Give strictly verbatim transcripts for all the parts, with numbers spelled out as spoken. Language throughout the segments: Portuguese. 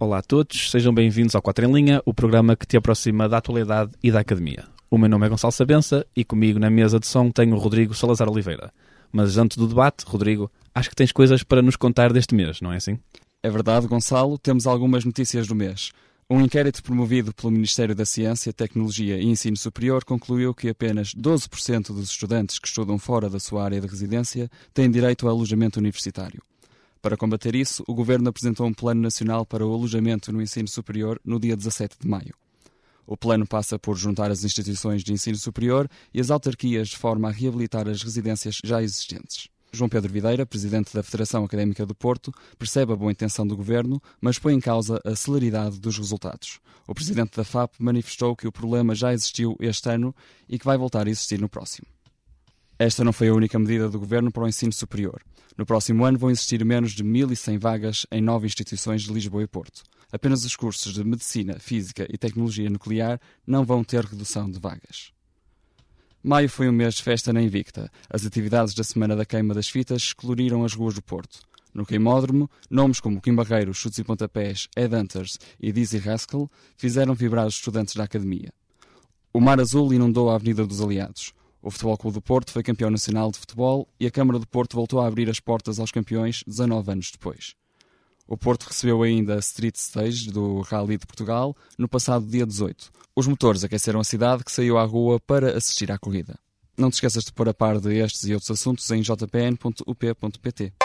Olá a todos, sejam bem-vindos ao Quatro em Linha, o programa que te aproxima da atualidade e da academia. O meu nome é Gonçalo Sabença e comigo na mesa de som tenho o Rodrigo Salazar Oliveira. Mas antes do debate, Rodrigo, acho que tens coisas para nos contar deste mês, não é assim? É verdade, Gonçalo, temos algumas notícias do mês. Um inquérito promovido pelo Ministério da Ciência, Tecnologia e Ensino Superior concluiu que apenas doze por cento dos estudantes que estudam fora da sua área de residência têm direito ao alojamento universitário. Para combater isso, o Governo apresentou um Plano Nacional para o Alojamento no Ensino Superior no dia dezassete de maio. O plano passa por juntar as instituições de ensino superior e as autarquias de forma a reabilitar as residências já existentes. João Pedro Videira, presidente da Federação Académica do Porto, percebe a boa intenção do Governo, mas põe em causa a celeridade dos resultados. O presidente da F A P manifestou que o problema já existiu este ano e que vai voltar a existir no próximo. Esta não foi a única medida do Governo para o ensino superior. No próximo ano vão existir menos de mil e cem vagas em nove instituições de Lisboa e Porto. Apenas os cursos de Medicina, Física e Tecnologia Nuclear não vão ter redução de vagas. Maio foi um mês de festa na Invicta. As atividades da Semana da Queima das Fitas coloriram as ruas do Porto. No queimódromo, nomes como Kim Barreiros, Chutes e Pontapés, Headhunters e Dizzy Rascal fizeram vibrar os estudantes da Academia. O Mar Azul inundou a Avenida dos Aliados. O Futebol Clube do Porto foi campeão nacional de futebol e a Câmara do Porto voltou a abrir as portas aos campeões dezanove anos depois. O Porto recebeu ainda a Street Stage do Rally de Portugal no passado dia dezoito. Os motores aqueceram a cidade, que saiu à rua para assistir à corrida. Não te esqueças de pôr a par de estes e outros assuntos em j p n ponto u p ponto p t.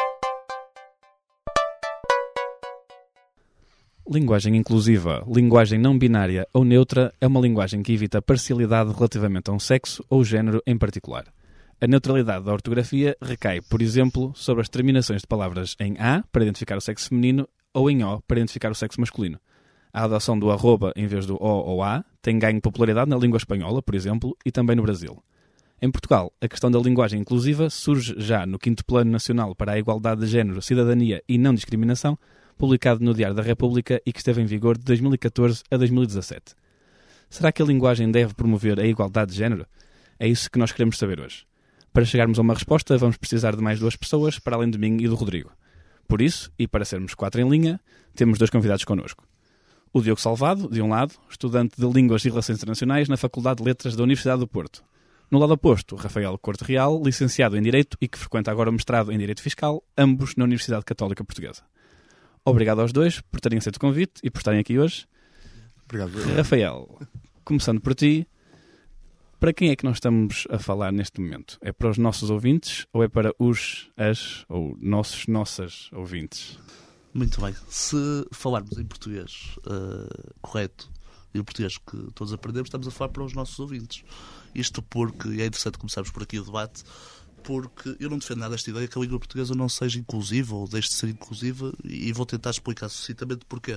Linguagem inclusiva, linguagem não binária ou neutra é uma linguagem que evita parcialidade relativamente a um sexo ou género em particular. A neutralidade da ortografia recai, por exemplo, sobre as terminações de palavras em A para identificar o sexo feminino ou em O para identificar o sexo masculino. A adoção do arroba em vez do O ou A tem ganho popularidade na língua espanhola, por exemplo, e também no Brasil. Em Portugal, a questão da linguagem inclusiva surge já no quinto Plano Nacional para a Igualdade de Género, Cidadania e Não Discriminação, publicado no Diário da República e que esteve em vigor de dois mil e catorze a dois mil e dezassete. Será que a linguagem deve promover a igualdade de género? É isso que nós queremos saber hoje. Para chegarmos a uma resposta, vamos precisar de mais duas pessoas, para além de mim e do Rodrigo. Por isso, e para sermos quatro em linha, temos dois convidados connosco. O Diogo Salvado, de um lado, estudante de Línguas e Relações Internacionais na Faculdade de Letras da Universidade do Porto. No lado oposto, Rafael Corte Real, licenciado em Direito e que frequenta agora o mestrado em Direito Fiscal, ambos na Universidade Católica Portuguesa. Obrigado aos dois por terem aceito o convite e por estarem aqui hoje. Obrigado. Rafael, começando por ti, para quem é que nós estamos a falar neste momento? É para os nossos ouvintes ou é para os, as ou nossos, nossas ouvintes? Muito bem. Se falarmos em português uh, correto e o português que todos aprendemos, estamos a falar para os nossos ouvintes. Isto porque, e é interessante começarmos por aqui o debate, porque eu não defendo nada esta ideia que a língua portuguesa não seja inclusiva ou deixe de ser inclusiva, e vou tentar explicar sucintamente porquê.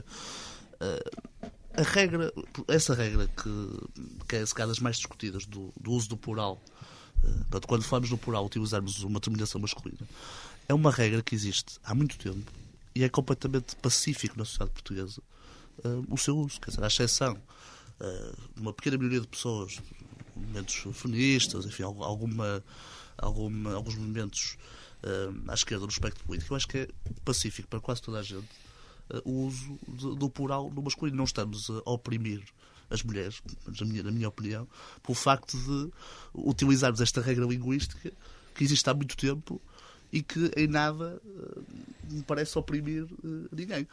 Uh, a regra, essa regra que, que é se calhar das mais discutidas do, do uso do plural, uh, portanto, quando falamos no plural utilizarmos uma terminação masculina, é uma regra que existe há muito tempo e é completamente pacífico na sociedade portuguesa uh, o seu uso, quer dizer, à exceção uh, de uma pequena maioria de pessoas, movimentos feministas, enfim, alguma Alguma, alguns movimentos uh, à esquerda no espectro político, eu acho que é pacífico para quase toda a gente uh, o uso de, do plural no masculino. Não estamos a oprimir as mulheres, na minha, na minha opinião, pelo facto de utilizarmos esta regra linguística que existe há muito tempo e que em nada uh, me parece oprimir uh, ninguém.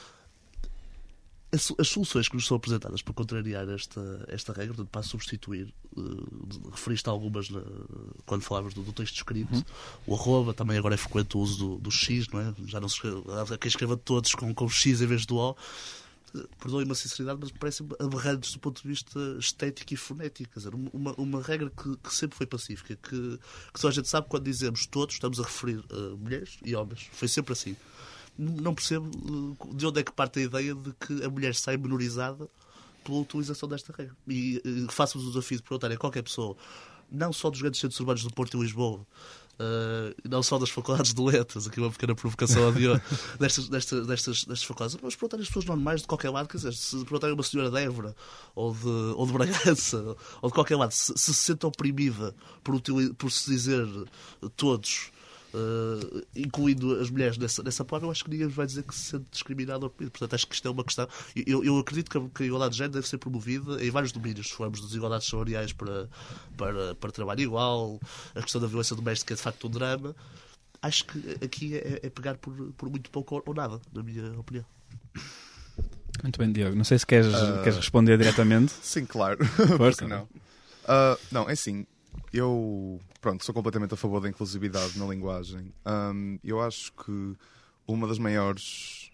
As, as soluções que nos são apresentadas para contrariar esta, esta regra, portanto, para substituir, uh, referiste a algumas na, quando falávamos do, do texto escrito, uhum. O arroba, também agora é frequente o uso do, do X, não é? Já não se escreve, há quem escreva todos com, com X em vez do O. Uh, Perdoem-me a sinceridade, mas parecem aberrantes do ponto de vista estético e fonético. Quer dizer, uma, uma regra que, que sempre foi pacífica, que, que só a gente sabe quando dizemos todos, estamos a referir a mulheres e homens. Foi sempre assim. Não percebo de onde é que parte a ideia de que a mulher sai menorizada pela utilização desta regra. E faço-vos o desafio de perguntar a qualquer pessoa, não só dos grandes centros urbanos do Porto e Lisboa, uh, não só das faculdades de letras, aqui uma pequena provocação ao Diogo, destas, destas, destas, destas faculdades, mas perguntar às pessoas normais de qualquer lado, quer dizer, se perguntarem a uma senhora de Évora, ou de, ou de Bragança, ou de qualquer lado, se se, se sente oprimida por, util, por se dizer todos, uh, incluindo as mulheres nessa, nessa palavra, eu acho que ninguém vai dizer que se sente discriminado ou oprimido. Portanto, acho que isto é uma questão. Eu, eu acredito que a, que a igualdade de género deve ser promovida em vários domínios. Se formos das igualdades salariais para, para, para trabalho igual, a questão da violência doméstica é de facto um drama. Acho que aqui é, é pegar por, por muito pouco ou nada, na minha opinião. Muito bem, Diogo. Não sei se queres, Uh... queres responder diretamente. Sim, claro. Força. Não. Uh, não, é assim. Eu, pronto, sou completamente a favor da inclusividade na linguagem. Um, eu acho que uma das maiores...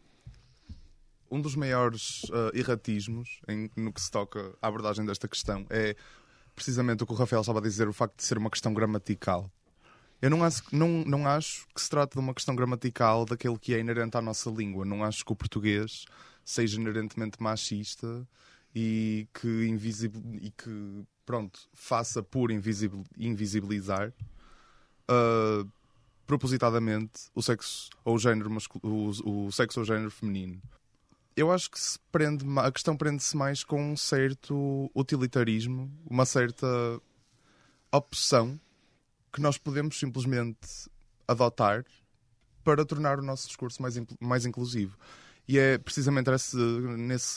Um dos maiores uh, erratismos em, no que se toca à abordagem desta questão é precisamente o que o Rafael estava a dizer, o facto de ser uma questão gramatical. Eu não acho, não, não acho que se trate de uma questão gramatical daquele que é inerente à nossa língua. Não acho que o português seja inerentemente machista e que, invisibil, e que pronto, faça por invisibil, invisibilizar uh, propositadamente o sexo ou o género masculino, o, o sexo ou o género feminino. Eu acho que se prende, a questão prende-se mais com um certo utilitarismo, uma certa opção que nós podemos simplesmente adotar para tornar o nosso discurso mais, mais inclusivo. E é precisamente esse, nesse,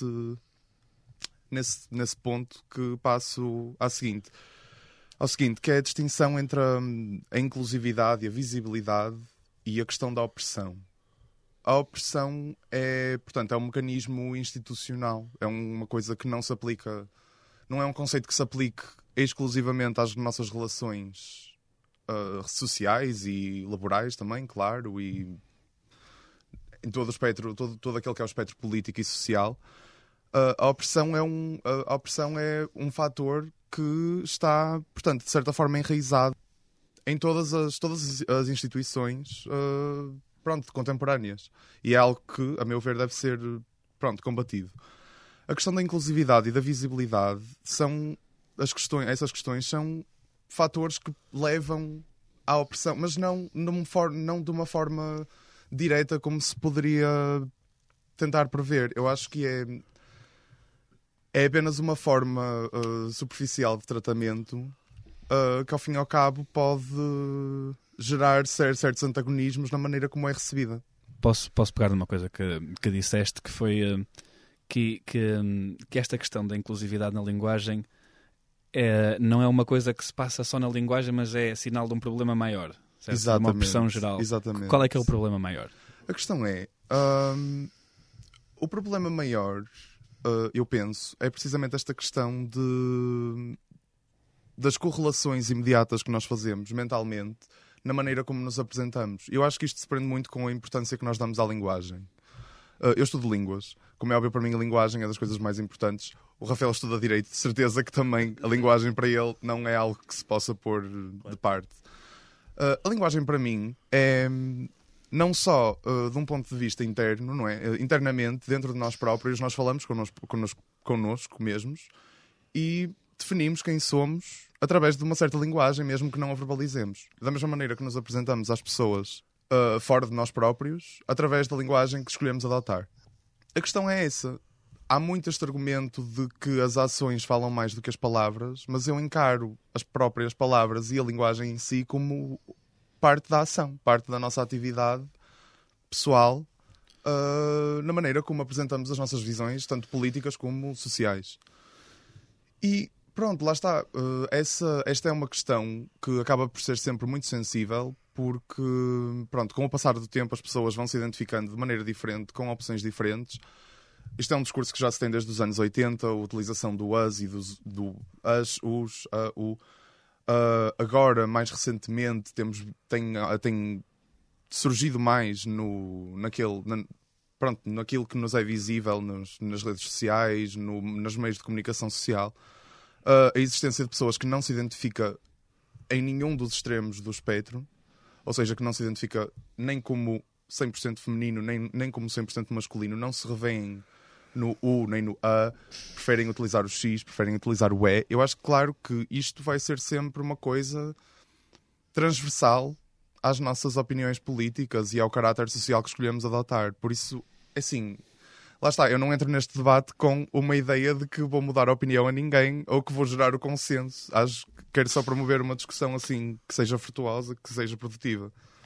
nesse, nesse ponto que passo à seguinte, ao seguinte, que é a distinção entre a, a inclusividade e a visibilidade e a questão da opressão. A opressão é, portanto, é um mecanismo institucional, é uma coisa que não se aplica, não é um conceito que se aplique exclusivamente às nossas relações uh, sociais e laborais também, claro, e em todo o espectro, todo, todo aquele que é o espectro político e social. Uh, a opressão é um, a opressão é um fator que está, portanto, de certa forma enraizado em todas as, todas as instituições uh, pronto, contemporâneas. E é algo que, a meu ver, deve ser pronto, combatido. A questão da inclusividade e da visibilidade são as questões, essas questões são fatores que levam à opressão, mas não, não, não de uma forma direta como se poderia tentar prever. Eu acho que é, é apenas uma forma uh, superficial de tratamento uh, que, ao fim e ao cabo, pode gerar certos antagonismos na maneira como é recebida. Posso, posso pegar numa coisa que, que disseste, que foi uh, que, que, um, que esta questão da inclusividade na linguagem é, não é uma coisa que se passa só na linguagem, mas é sinal de um problema maior. Certo? De uma opressão geral. Exatamente. Qual é que é o problema maior? A questão é, um, o problema maior, uh, eu penso, é precisamente esta questão de, das correlações imediatas que nós fazemos mentalmente na maneira como nos apresentamos. Eu acho que isto se prende muito com a importância que nós damos à linguagem. Uh, eu estudo línguas. Como é óbvio, para mim a linguagem é das coisas mais importantes. O Rafael estuda Direito, de certeza que também a linguagem para ele não é algo que se possa pôr de parte. Uh, a linguagem para mim é não só uh, de um ponto de vista interno, não é? Uh, internamente, dentro de nós próprios, nós falamos connosco, connosco, connosco mesmos e definimos quem somos através de uma certa linguagem, mesmo que não a verbalizemos. Da mesma maneira que nos apresentamos às pessoas uh, fora de nós próprios, através da linguagem que escolhemos adotar. A questão é essa. Há muito este argumento de que as ações falam mais do que as palavras, mas eu encaro as próprias palavras e a linguagem em si como parte da ação, parte da nossa atividade pessoal, uh, na maneira como apresentamos as nossas visões, tanto políticas como sociais. E pronto, lá está. Uh, essa, esta é uma questão que acaba por ser sempre muito sensível, porque pronto, com o passar do tempo as pessoas vão se identificando de maneira diferente, com opções diferentes. Isto é um discurso que já se tem desde os anos oitenta, a utilização do us e do, do as, os, a, o. Uh, agora, mais recentemente, temos, tem, tem surgido mais no, naquele, na, pronto, naquilo que nos é visível nos, nas redes sociais, no, nos meios de comunicação social, uh, a existência de pessoas que não se identifica em nenhum dos extremos do espectro, ou seja, que não se identifica nem como cem por cento feminino, nem, nem como cem por cento masculino, não se revêem no U nem no A, preferem utilizar o X, preferem utilizar o E. Eu acho que, claro, que isto vai ser sempre uma coisa transversal às nossas opiniões políticas e ao caráter social que escolhemos adotar. Por isso, assim, lá está, eu não entro neste debate com uma ideia de que vou mudar a opinião a ninguém ou que vou gerar o consenso. Acho que quero só promover uma discussão assim que seja frutuosa, que seja produtiva.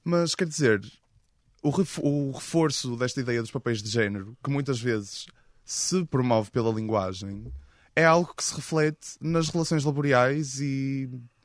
Mas, quer dizer, o, ref, o reforço desta ideia dos papéis de género, que muitas vezes se promove pela linguagem, é algo que se reflete nas relações laborais e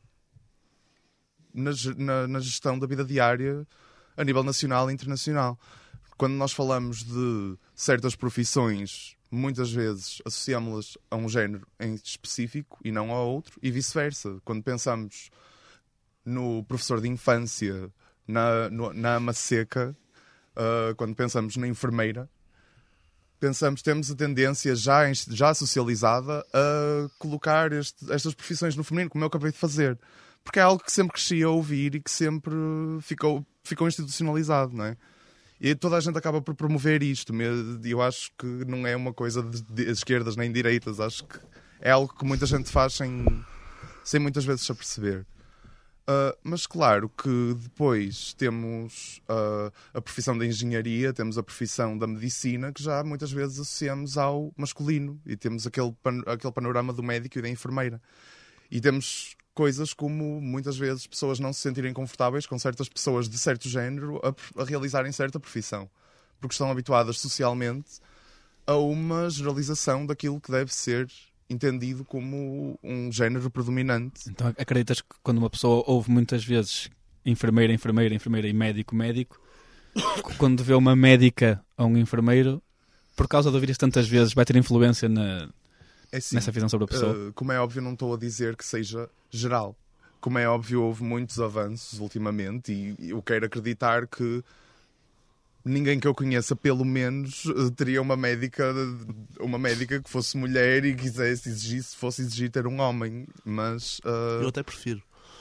na, na, na gestão da vida diária a nível nacional e internacional. Quando nós falamos de certas profissões, muitas vezes associamos-las a um género em específico e não a outro, e vice-versa. Quando pensamos no professor de infância, na, no, na ama seca, uh, quando pensamos na enfermeira, pensamos, temos a tendência já, já socializada a colocar este, estas profissões no feminino, como eu acabei de fazer. Porque é algo que sempre cresci a ouvir e que sempre ficou, ficou institucionalizado, não é? E toda a gente acaba por promover isto. Eu acho que não é uma coisa de, de esquerdas nem direitas. Acho que é algo que muita gente faz sem, sem muitas vezes se aperceber. Uh, mas claro que depois temos uh, a profissão da engenharia, temos a profissão da medicina, que já muitas vezes associamos ao masculino. E temos aquele, pan- aquele panorama do médico e da enfermeira. E temos coisas como, muitas vezes, pessoas não se sentirem confortáveis com certas pessoas de certo género a, a realizarem certa profissão. Porque estão habituadas socialmente a uma generalização daquilo que deve ser entendido como um género predominante. Então acreditas que quando uma pessoa ouve muitas vezes enfermeira, enfermeira, enfermeira e médico, médico, quando vê uma médica ou um enfermeiro, por causa de ouvir isso tantas vezes, vai ter influência na... É assim, nessa visão sobre a pessoa? Uh, como é óbvio, não estou a dizer que seja geral. Como é óbvio, houve muitos avanços ultimamente e eu quero acreditar que ninguém que eu conheça, pelo menos, teria uma médica, uma médica que fosse mulher e quisesse exigir, se fosse exigir ter um homem. Mas uh... eu até prefiro.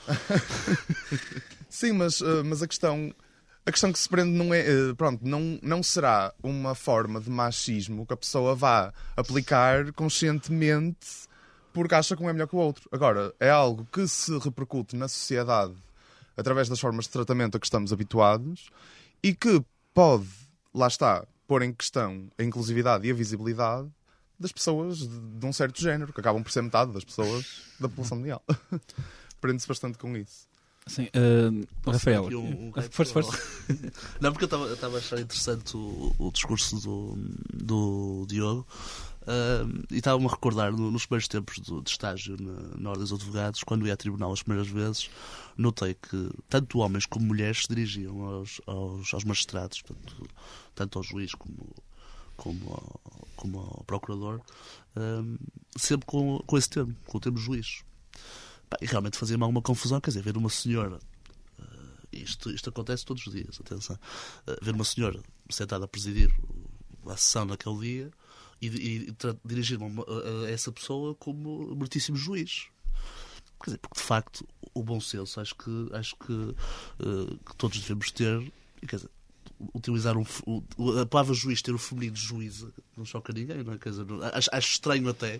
Sim, mas, uh, mas a questão... A questão que se prende não é, pronto, não, não será uma forma de machismo que a pessoa vá aplicar conscientemente porque acha que um é melhor que o outro. Agora, é algo que se repercute na sociedade através das formas de tratamento a que estamos habituados e que pode, lá está, pôr em questão a inclusividade e a visibilidade das pessoas de, de um certo género, que acabam por ser metade das pessoas da população mundial. Prende-se bastante com isso. Sim, uh, Rafael, um, um força, força. Não, porque eu estava a achar interessante o, o discurso do, do Diogo uh, e estava-me a recordar no, nos primeiros tempos do, de estágio na, na Ordem dos Advogados, quando ia a tribunal as primeiras vezes, notei que tanto homens como mulheres se dirigiam aos, aos, aos magistrados, tanto, tanto ao juiz como, como, ao, como ao procurador, uh, sempre com, com esse termo, com o termo juiz. E realmente fazia-me alguma confusão, quer dizer, ver uma senhora, uh, isto, isto acontece todos os dias, atenção, uh, ver uma senhora sentada a presidir a sessão naquele dia e, e, e dirigir-me a, a essa pessoa como meritíssimo juiz. Quer dizer, porque de facto o bom senso acho que, acho que, uh, que todos devemos ter, e, quer dizer, utilizar um, o, a palavra juiz ter o feminino de juíza não choca ninguém, não é? Quer dizer, não, acho, acho estranho até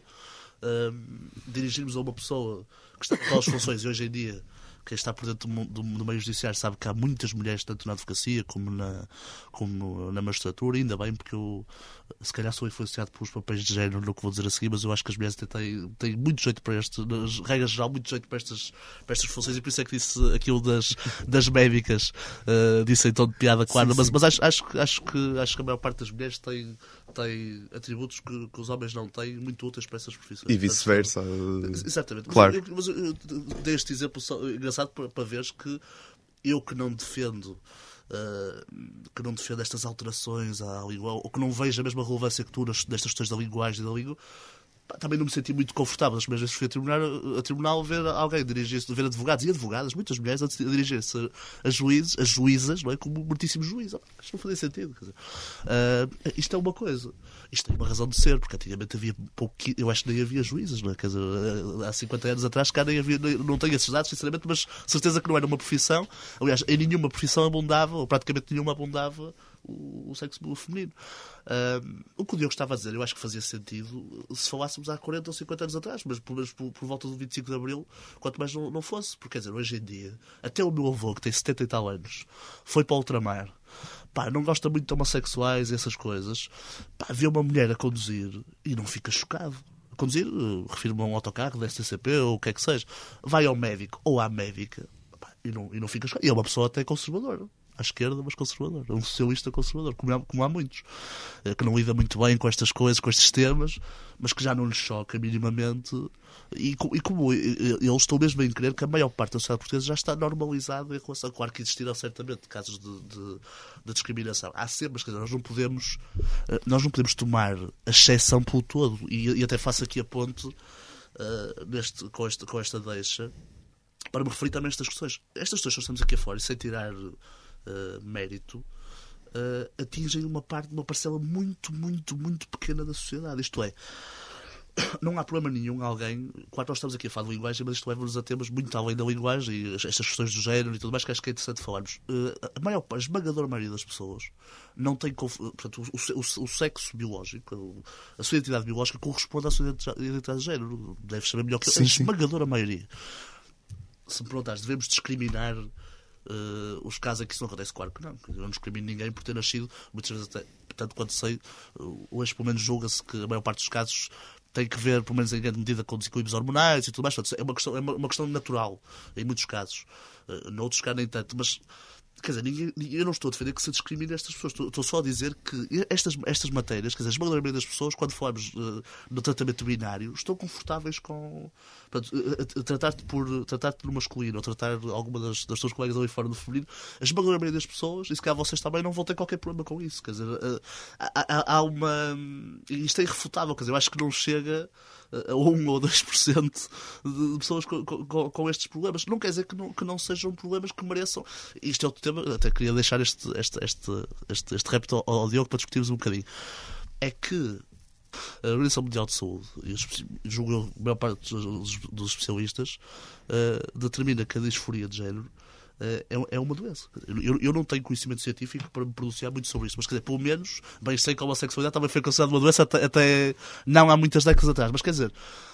uh, dirigirmos a uma pessoa que está com aquelas funções e hoje em dia quem está por dentro do, do, do meio judiciário sabe que há muitas mulheres tanto na advocacia como na, como na magistratura, ainda bem, porque eu se calhar sou influenciado pelos papéis de género no que vou dizer a seguir, mas eu acho que as mulheres têm, têm muito jeito para este, nas regras geral, muito jeito para estas, para estas funções, e por isso é que disse aquilo das, das médicas, uh, disse em tom de piada, claro, sim, mas, sim. mas acho, acho, acho, que, acho que a maior parte das mulheres tem, tem atributos que, que os homens não têm, muito úteis para essas profissões. E vice-versa. Exatamente. Claro. Mas eu, mas eu, eu dei este exemplo só, engraçado para, para veres que eu que não defendo uh, que não defendo estas alterações à língua, ou que não vejo a mesma relevância que tu nestas questões da linguagem e da língua, pá, também não me senti muito confortável. As primeiras vezes fui a tribunal, a tribunal ver alguém dirigir-se, ver advogados e advogadas, muitas mulheres, a dirigir-se a, a juízes, as juízas, não é? Como muitíssimo juiz. Oh, isto não fazia sentido. Quer dizer, uh, isto é uma coisa. Isto tem uma razão de ser, porque antigamente havia pouco, eu acho que nem havia juízes, não é? Quer dizer, há cinquenta anos atrás, cá nem havia, nem, não tenho esses dados, sinceramente, mas certeza que não era uma profissão. Aliás, em nenhuma profissão abundava, ou praticamente nenhuma abundava, o, o sexo feminino. Uh, o que o Diogo estava a dizer, eu acho que fazia sentido se falássemos há quarenta ou cinquenta anos atrás, mas pelo menos por, por volta do vinte e cinco de Abril, quanto mais não, não fosse. Porque, quer dizer, hoje em dia, até o meu avô, que tem setenta e tal anos, foi para o ultramar, pá, não gosta muito de homossexuais e essas coisas, pá, vê uma mulher a conduzir e não fica chocado. A conduzir, uh, refiro-me a um autocarro da S T C P ou o que é que seja, vai ao médico ou à médica, pá, e, não, e não fica chocado. E é uma pessoa até conservadora. à esquerda, mas conservador. É um socialista conservador, como há, como há muitos. Que não lida muito bem com estas coisas, com estes temas, mas que já não lhes choca minimamente. E, e como eles estão mesmo a crer que a maior parte da sociedade portuguesa já está normalizada em relação. Claro que existirão certamente casos de, de, de discriminação. Há sempre, mas quer dizer, nós não podemos, nós não podemos tomar a exceção pelo todo. E, e até faço aqui a ponte uh, neste, com, este, com esta deixa para me referir também a estas questões. Estas questões que nós estamos aqui afora, e sem tirar uh, mérito, uh, atingem uma parte, uma parcela muito, muito, muito pequena da sociedade. Isto é, não há problema nenhum alguém, claro, nós estamos aqui a falar de linguagem, mas isto leva-nos a temas muito além da linguagem e estas questões do género e tudo mais, que acho que é interessante falarmos. Uh, a maior, a esmagadora maioria das pessoas não tem, portanto, o, o, o sexo biológico, a sua identidade biológica corresponde à sua identidade de género. Deves saber melhor que eu. A esmagadora maioria. Se me perguntares, devemos discriminar uh, os casos em que isso não acontece? Claro que não. Eu não discrimino ninguém por ter nascido, muitas vezes até, tanto quanto sei, uh, hoje pelo menos julga-se que a maior parte dos casos tem que ver, pelo menos em grande medida, com desequilíbrios hormonais e tudo mais. Portanto, é uma questão, é uma, uma questão natural, em muitos casos. Uh, noutros casos nem tanto, mas... Quer dizer, ninguém, eu não estou a defender que se discrimine estas pessoas. Estou, estou só a dizer que estas, estas matérias, quer dizer, a esmagadora maioria das pessoas, quando falamos uh, no tratamento binário, estão confortáveis com... Portanto, a, a tratar-te por tratar-te no masculino ou tratar alguma das, das tuas colegas ali fora no feminino, a esmagadora maioria das pessoas, e se calhar vocês também, não vão ter qualquer problema com isso. Quer dizer, uh, há, há, há uma... Isto é irrefutável, quer dizer, eu acho que não chega a um ou dois por cento de pessoas com, com, com estes problemas. Não quer dizer que não, que não sejam problemas que mereçam. Isto é outro tema, até queria deixar este, este, este, este, este repto ao, ao Diogo para discutirmos um bocadinho. É que a Organização Mundial de Saúde, e julgo eu, a maior parte dos, dos especialistas, uh, determina que a disforia de género É, é uma doença. Eu, eu não tenho conhecimento científico para me pronunciar muito sobre isso, mas quer dizer, pelo menos, bem sei que a homossexualidade também foi considerada uma doença até, até não há muitas décadas atrás, mas quer dizer,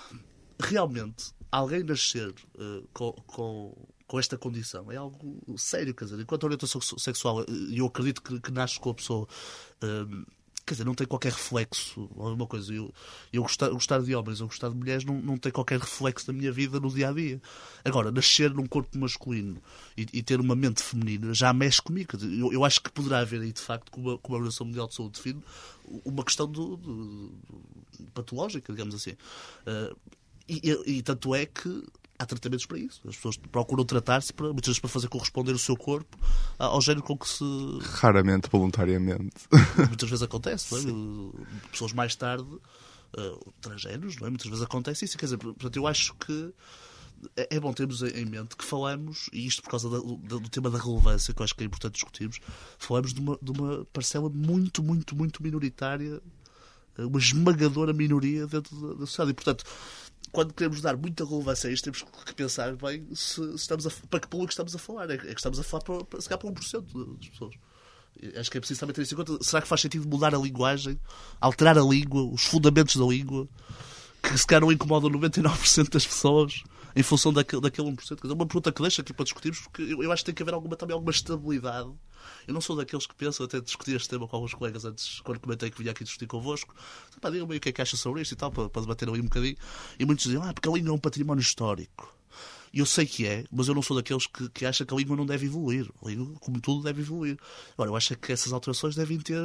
realmente alguém nascer uh, com, com, com esta condição é algo sério, quer dizer, enquanto a orientação sexual, eu acredito que, que nasce com a pessoa, uh, quer dizer, não tem qualquer reflexo, alguma coisa. Eu, eu gostar, gostar de homens ou gostar de mulheres não, não tem qualquer reflexo na minha vida no dia a dia. Agora, nascer num corpo masculino e, e ter uma mente feminina já mexe comigo. Eu, eu acho que poderá haver aí, de facto, como a, como a Organização Mundial de Saúde define, uma questão do, do, do, patológica, digamos assim. Uh, e, e, e tanto é que há tratamentos para isso. As pessoas procuram tratar-se para, muitas vezes para fazer corresponder o seu corpo ao género com que se... Raramente voluntariamente. Muitas vezes acontece, não é? Pessoas mais tarde, uh, transgéneros, não é? Muitas vezes acontece isso. Quer dizer, portanto, eu acho que é bom termos em mente que falamos, e isto por causa da, do, do tema da relevância, que eu acho que é importante discutirmos, falamos de uma, de uma parcela muito, muito, muito minoritária, uma esmagadora minoria dentro da, da sociedade. E, portanto, quando queremos dar muita relevância a isto, temos que pensar bem se, se estamos a, para que público estamos a falar. É, é que estamos a falar para, para, se calhar para um por cento das pessoas. Acho que é preciso também ter isso em conta. Será que faz sentido mudar a linguagem, alterar a língua, os fundamentos da língua, que se calhar não incomodam noventa e nove por cento das pessoas em função daquele, daquele um por cento? É uma pergunta que deixo aqui para discutirmos, porque eu, eu acho que tem que haver alguma, também alguma estabilidade. Eu não sou daqueles que pensam, até discutir este tema com alguns colegas antes, quando comentei que vinha aqui discutir convosco. Pá, digam-me o que é que acha sobre isto e tal, para, para debater ali um bocadinho. E muitos diziam, ah, porque a língua é um património histórico. E eu sei que é, mas eu não sou daqueles que, que acham que a língua não deve evoluir. A língua, como tudo, deve evoluir. Agora, eu acho que essas alterações devem ter...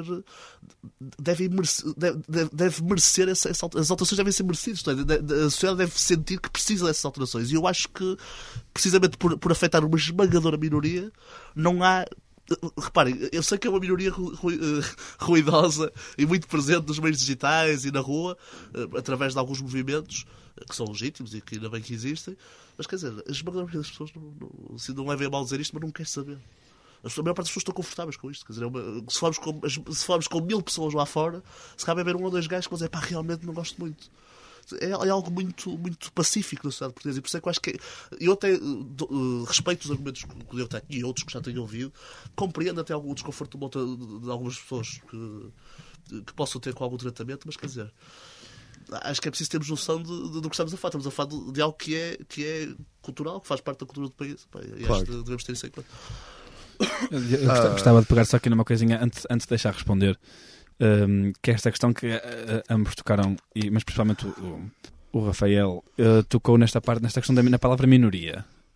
devem merecer, deve, deve merecer essa, essa, as alterações devem ser merecidas. A sociedade deve sentir que precisa dessas alterações. E eu acho que, precisamente por, por afetar uma esmagadora minoria, não há... Reparem, eu sei que é uma minoria ru, ru, ruidosa e muito presente nos meios digitais e na rua, através de alguns movimentos que são legítimos e que ainda bem que existem, mas quer dizer, a esmagadora das pessoas não, não, se não levem a mal dizer isto, mas não quer saber. A maior parte das pessoas estão confortáveis com isto. Quer dizer, é uma, se, formos com, se formos com mil pessoas lá fora, se cabe haver um ou dois gajos que vão dizer, pá, realmente não gosto muito. É, é algo muito, muito pacífico na sociedade portuguesa, e por isso é que eu acho que é, eu até do, uh, respeito os argumentos que eu tenho e outros que já tenho ouvido, compreendo até algum desconforto de, de algumas pessoas que, que possam ter com algum tratamento, mas quer dizer, acho que é preciso termos noção de, de, do que estamos a falar. Estamos a falar de, de algo que é, que é cultural, que faz parte da cultura do país. Pá, e claro. Acho que devemos ter isso em conta. Eu, eu gostava, gostava de pegar só aqui numa coisinha antes, antes de deixar responder. Um, que é esta questão que uh, ambos tocaram, e, mas principalmente o, o, o Rafael uh, tocou nesta parte, nesta questão da na palavra minoria.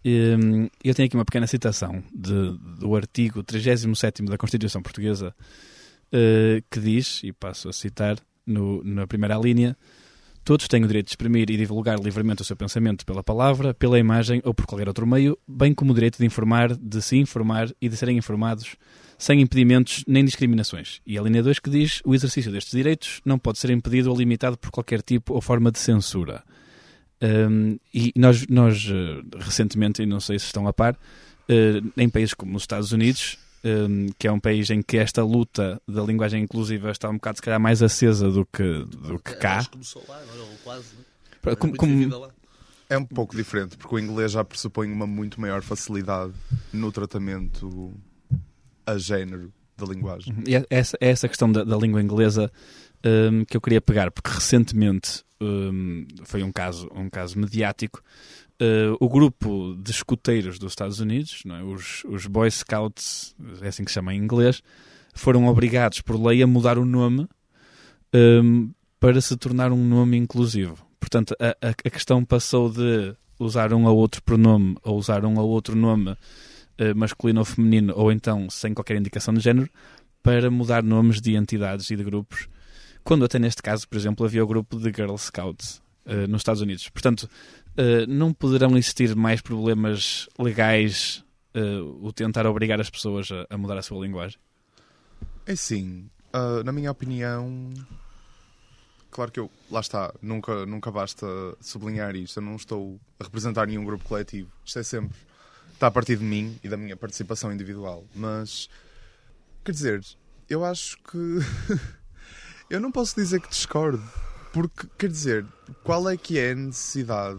Um, eu tenho aqui uma pequena citação de, do artigo trigésimo sétimo da Constituição Portuguesa, uh, que diz, e passo a citar no, na primeira linha: todos têm o direito de exprimir e divulgar livremente o seu pensamento pela palavra, pela imagem ou por qualquer outro meio, bem como o direito de informar, de se informar e de serem informados, sem impedimentos nem discriminações. E a linha dois que diz: o exercício destes direitos não pode ser impedido ou limitado por qualquer tipo ou forma de censura. Um, e nós, nós recentemente, e não sei se estão a par, uh, em países como os Estados Unidos, um, que é um país em que esta luta da linguagem inclusiva está um bocado, se calhar, mais acesa do que, do que cá. Acho que começou lá, agora, ou quase. Para, É como, muito como, vivida lá. É um pouco diferente, porque o inglês já pressupõe uma muito maior facilidade no tratamento a género da linguagem. E é essa, é essa questão da, da língua inglesa um, que eu queria pegar, porque recentemente um, foi um caso, um caso mediático. Uh, o grupo de escuteiros dos Estados Unidos, não é? os, os Boy Scouts, é assim que se chama em inglês, foram obrigados por lei a mudar o nome um, para se tornar um nome inclusivo. Portanto, a, a, a questão passou de usar um ou outro pronome a usar um ou outro nome uh, masculino ou feminino, ou então sem qualquer indicação de género, para mudar nomes de entidades e de grupos, quando até neste caso, por exemplo, havia o grupo de Girl Scouts uh, nos Estados Unidos. Portanto, uh, não poderão existir mais problemas legais uh, o tentar obrigar as pessoas a, a mudar a sua linguagem? É sim, uh, na minha opinião, claro que eu, lá está, nunca, nunca basta sublinhar isto, eu não estou a representar nenhum grupo coletivo, isto é sempre, está a partir de mim e da minha participação individual, mas, quer dizer, eu acho que, eu não posso dizer que discordo, porque, quer dizer, qual é que é a necessidade,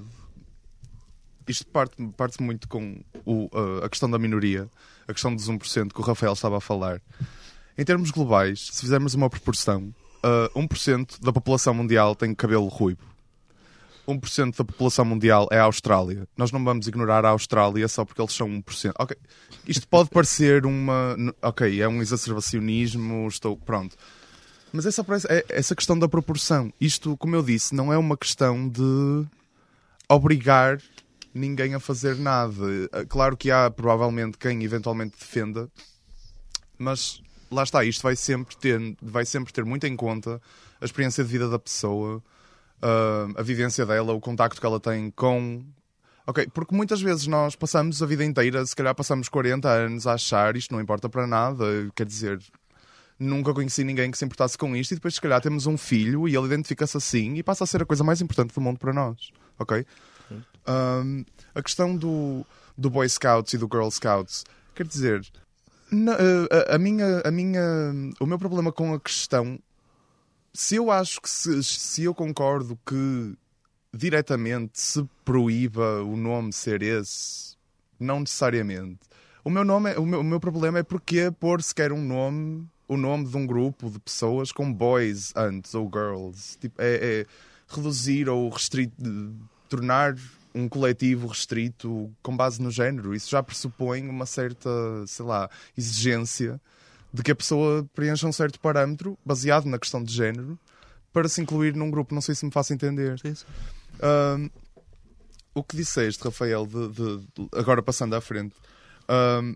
isto parte, parte muito com o, uh, a questão da minoria, a questão dos um por cento que o Rafael estava a falar. Em termos globais, se fizermos uma proporção, uh, um por cento da população mundial tem cabelo ruivo. um por cento da população mundial é a Austrália. Nós não vamos ignorar a Austrália só porque eles são um por cento. Okay. Isto pode parecer uma... Ok, é um exacerbacionismo, estou... Pronto. Mas é só para essa, é essa questão da proporção. Isto, como eu disse, não é uma questão de obrigar ninguém a fazer nada. Claro que há, provavelmente, quem eventualmente defenda, mas... Lá está, isto vai sempre ter, vai sempre ter muito em conta a experiência de vida da pessoa, uh, a vivência dela, o contacto que ela tem com... Ok, porque muitas vezes nós passamos a vida inteira, se calhar passamos quarenta anos a achar isto não importa para nada, quer dizer, nunca conheci ninguém que se importasse com isto, e depois se calhar temos um filho e ele identifica-se assim e passa a ser a coisa mais importante do mundo para nós, ok? Um, a questão do, do Boy Scouts e do Girl Scouts, quer dizer... Na, a, a minha, a minha, o meu problema com a questão, se eu acho que se, se eu concordo que diretamente se proíba o nome ser esse, não necessariamente. O meu, nome é, o meu, o meu problema é porque pôr sequer um nome, o nome de um grupo de pessoas com boys antes ou girls. Tipo, é, é reduzir ou restrito, tornar um coletivo restrito com base no género. Isso já pressupõe uma certa, sei lá, exigência de que a pessoa preencha um certo parâmetro baseado na questão de género para se incluir num grupo. Não sei se me faço entender. Sim, sim. Um, o que disseste, Rafael, de, de, de, agora passando à frente, um,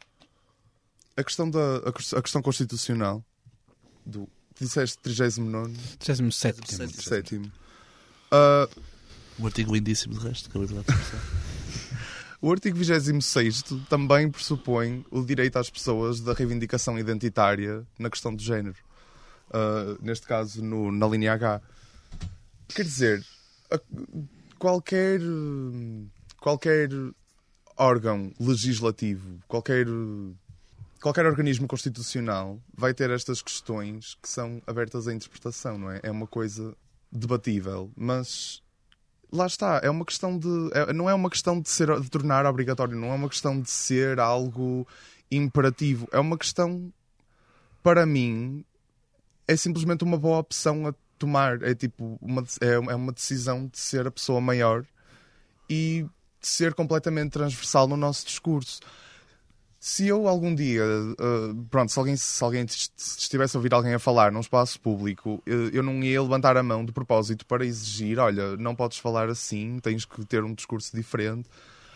a, questão da, a, a questão constitucional do que disseste trigésimo nono trigésimo sétimo sétimo. Uh, Um artigo lindíssimo, de resto, acabei de dar para expressão. O artigo vigésimo sexto também pressupõe o direito às pessoas da reivindicação identitária na questão de género. Uh, neste caso, no, na linha H. Quer dizer, a, qualquer, qualquer órgão legislativo, qualquer, qualquer organismo constitucional vai ter estas questões que são abertas à interpretação, não é? É uma coisa debatível, mas... Lá está, é uma questão de... É, não é uma questão de, ser, de tornar obrigatório, não é uma questão de ser algo imperativo. É uma questão, para mim, é simplesmente uma boa opção a tomar. É tipo, uma, é, é uma decisão de ser a pessoa maior e de ser completamente transversal no nosso discurso. Se eu algum dia, uh, pronto, se alguém, se alguém estivesse a ouvir alguém a falar num espaço público, eu, eu não ia levantar a mão de propósito para exigir, olha, não podes falar assim, tens que ter um discurso diferente.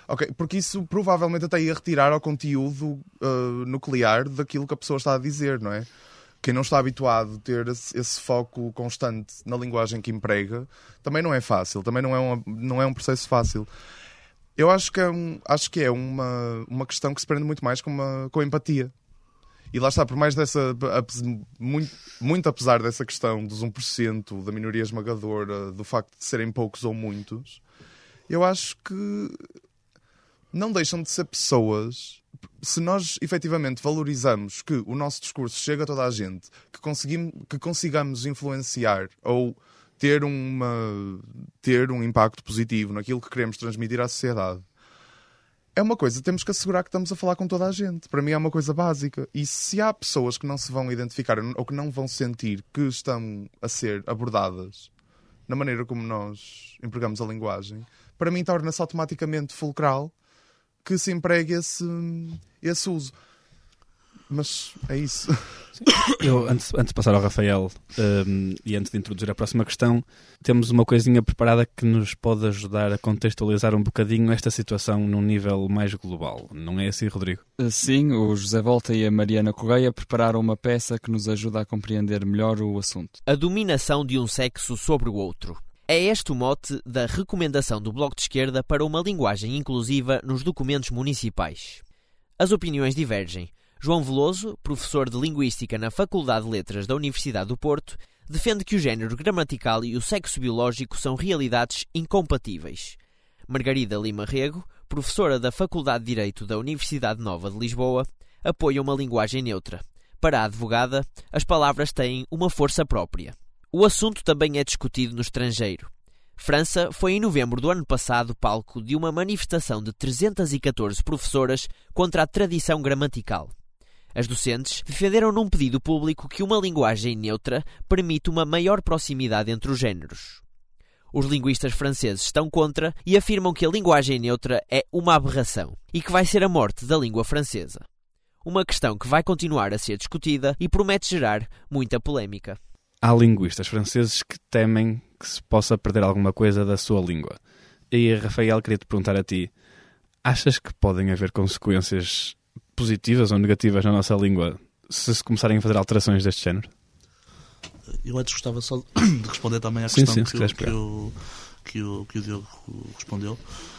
Ok, porque isso provavelmente até ia retirar ao conteúdo uh, nuclear daquilo que a pessoa está a dizer, não é? Quem não está habituado a ter esse, esse foco constante na linguagem que emprega, também não é fácil, também não é, uma, não é um processo fácil. Eu acho que é, um, acho que é uma, uma questão que se prende muito mais com, uma, com a empatia. E lá está, por mais dessa, muito, muito apesar dessa questão dos um por cento, da minoria esmagadora, do facto de serem poucos ou muitos, eu acho que não deixam de ser pessoas. Se nós efetivamente valorizamos que o nosso discurso chega a toda a gente, que, conseguimos, que consigamos influenciar ou ter, uma, ter um impacto positivo naquilo que queremos transmitir à sociedade, é uma coisa, temos que assegurar que estamos a falar com toda a gente. Para mim é uma coisa básica. E se há pessoas que não se vão identificar ou que não vão sentir que estão a ser abordadas na maneira como nós empregamos a linguagem, para mim torna-se automaticamente fulcral que se empregue esse, esse uso. Mas é isso. Sim. Eu, antes, antes de passar ao Rafael um, e antes de introduzir a próxima questão, temos uma coisinha preparada que nos pode ajudar a contextualizar um bocadinho esta situação num nível mais global. Não é assim, Rodrigo? Sim, o José Volta e a Mariana Correia prepararam uma peça que nos ajuda a compreender melhor o assunto. A dominação de um sexo sobre o outro. É este o mote da recomendação do Bloco de Esquerda para uma linguagem inclusiva nos documentos municipais. As opiniões divergem. João Veloso, professor de Linguística na Faculdade de Letras da Universidade do Porto, defende que o género gramatical e o sexo biológico são realidades incompatíveis. Margarida Lima Rego, professora da Faculdade de Direito da Universidade Nova de Lisboa, apoia uma linguagem neutra. Para a advogada, as palavras têm uma força própria. O assunto também é discutido no estrangeiro. França foi em novembro do ano passado palco de uma manifestação de trezentas e catorze professoras contra a tradição gramatical. As docentes defenderam num pedido público que uma linguagem neutra permite uma maior proximidade entre os géneros. Os linguistas franceses estão contra e afirmam que a linguagem neutra é uma aberração e que vai ser a morte da língua francesa. Uma questão que vai continuar a ser discutida e promete gerar muita polémica. Há linguistas franceses que temem que se possa perder alguma coisa da sua língua. E, Rafael, queria-te perguntar a ti, achas que podem haver consequências positivas ou negativas na nossa língua se se começarem a fazer alterações deste género? Eu antes gostava só de responder também à sim, questão sim, que, o, que, o, que, o, que o Diogo respondeu.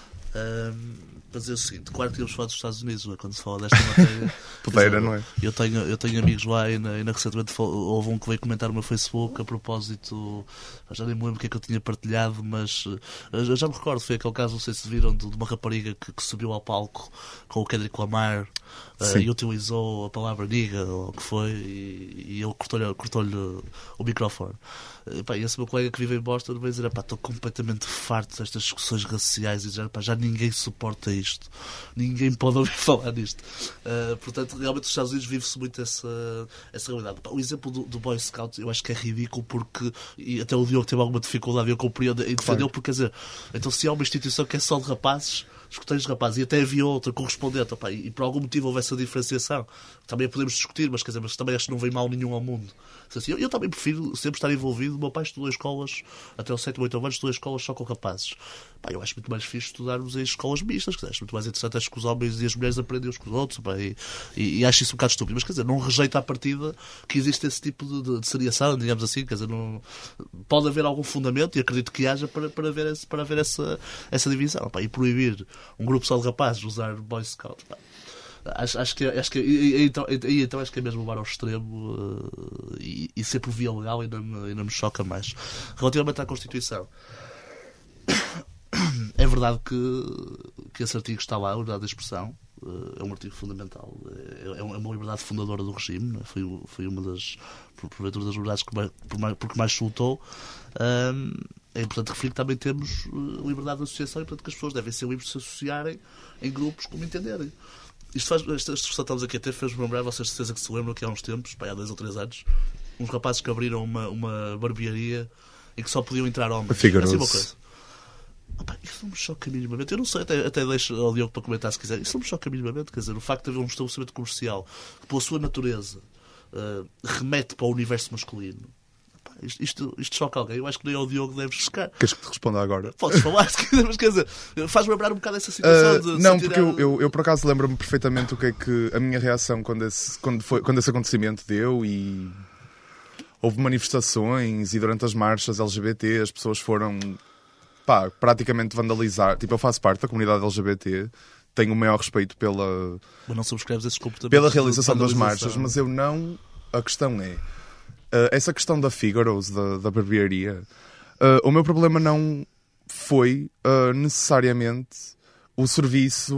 Um, para dizer o seguinte, claro que tínhamos falado dos Estados Unidos, não é? Quando se fala desta matéria. Podeira, não é? Eu tenho, eu tenho amigos lá e ainda, ainda recentemente houve um que veio comentar no meu Facebook a propósito, já nem me lembro o que é que eu tinha partilhado, mas eu já me recordo, foi aquele caso, não sei se viram, de, de uma rapariga que, que subiu ao palco com o Kendrick Lamar uh, e utilizou a palavra nigga, ou o que foi, e, e ele cortou-lhe, cortou-lhe o microfone. E, pá, esse meu colega que vive em Boston vai dizer, pá, estou completamente farto destas discussões raciais e dizer, pá, já ninguém suporta isto, ninguém pode ouvir falar disto. Uh, portanto, realmente nos Estados Unidos vive-se muito essa, essa realidade. Pá, o exemplo do, do Boy Scout eu acho que é ridículo, porque, e até o Diogo teve alguma dificuldade, eu compreendo, em defendê-lo, porque, quer dizer, então se há uma instituição que é só de rapazes, escuteiros de rapazes, e até havia outra correspondente, opá, e, e por algum motivo houve essa diferenciação, também podemos discutir, mas, quer dizer, mas também acho que não vem mal nenhum ao mundo. Assim, eu, eu também prefiro sempre estar envolvido. O meu pai estudou em escolas, até aos sete, oito anos, estudou em escolas só com rapazes. Pá, eu acho muito mais fixe estudarmos em escolas mistas, que acho muito mais interessante, acho que os homens e as mulheres aprendem uns com os outros, pá, e, e, e acho isso um bocado estúpido. Mas, quer dizer, não rejeito à partida que existe esse tipo de, de, de seriação, digamos assim, quer dizer, não, pode haver algum fundamento, e acredito que haja, para, para haver, esse, para haver essa, essa divisão. Pá, e proibir um grupo só de rapazes usar Boy Scout, pá. Acho, acho que, acho que e, então, e, então acho que é mesmo levar ao extremo uh, e, e ser por via legal ainda me, ainda me choca mais. Relativamente à Constituição, é verdade que, que esse artigo está lá, a liberdade de expressão, uh, é um artigo fundamental, é, é uma liberdade fundadora do regime, não é? foi, foi uma das, porventura, das liberdades que mais, por mais, porque mais se lutou. Um, é importante referir que também temos liberdade de associação e, portanto, que as pessoas devem ser livres de se associarem em grupos como entenderem. Isto faz, esta discussão que estamos aqui a ter fez-me lembrar, vocês de certeza que se lembram que há uns tempos, pá, há dois ou três anos, uns rapazes que abriram uma, uma barbearia em que só podiam entrar homens. Figuroso. Assim uma coisa. Ah, pá, isso não me choca minimamente. Eu não sei, até, até deixo ao Diogo para comentar se quiser. Isso não me choca minimamente. Quer dizer, o facto de haver um estabelecimento comercial que, pela sua natureza, uh, remete para o universo masculino. Pá, isto, isto, isto choca alguém, eu acho que nem ao Diogo deves chegar. Queres que te responda agora? Podes falar, se quiser, mas quer dizer, faz-me lembrar um bocado essa situação. Uh, de não, se porque eu, tirar- eu, eu por acaso lembro-me perfeitamente o que é que a minha reação quando esse, quando foi, quando esse acontecimento deu e houve manifestações e durante as marchas L G B T as pessoas foram pá, praticamente vandalizar. Tipo, eu faço parte da comunidade L G B T, tenho o maior respeito pela, Mas não subscreves esses comportamentos. pela de realização das vandalização. marchas, mas eu não. A questão é. Uh, essa questão da Figaro's, da, da barbearia, uh, o meu problema não foi uh, necessariamente o serviço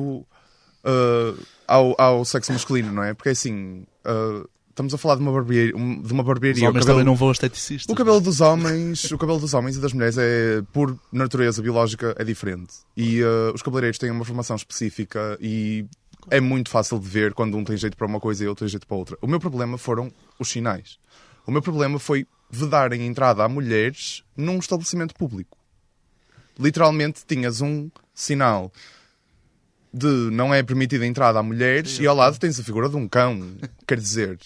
uh, ao, ao sexo masculino, não é? Porque assim, uh, estamos a falar de uma barbearia. De uma Os barbearia homens o cabelo, também não vão a esteticistas. o cabelo dos homens, o cabelo dos homens e das mulheres é, por natureza biológica, é diferente. E uh, os cabeleireiros têm uma formação específica e é muito fácil de ver quando um tem jeito para uma coisa e outro tem jeito para outra. O meu problema foram os sinais. O meu problema foi vedarem a entrada a mulheres num estabelecimento público. Literalmente tinhas um sinal de não é permitida a entrada a mulheres Sim, e ao ok. lado tens a figura de um cão. Quer dizer,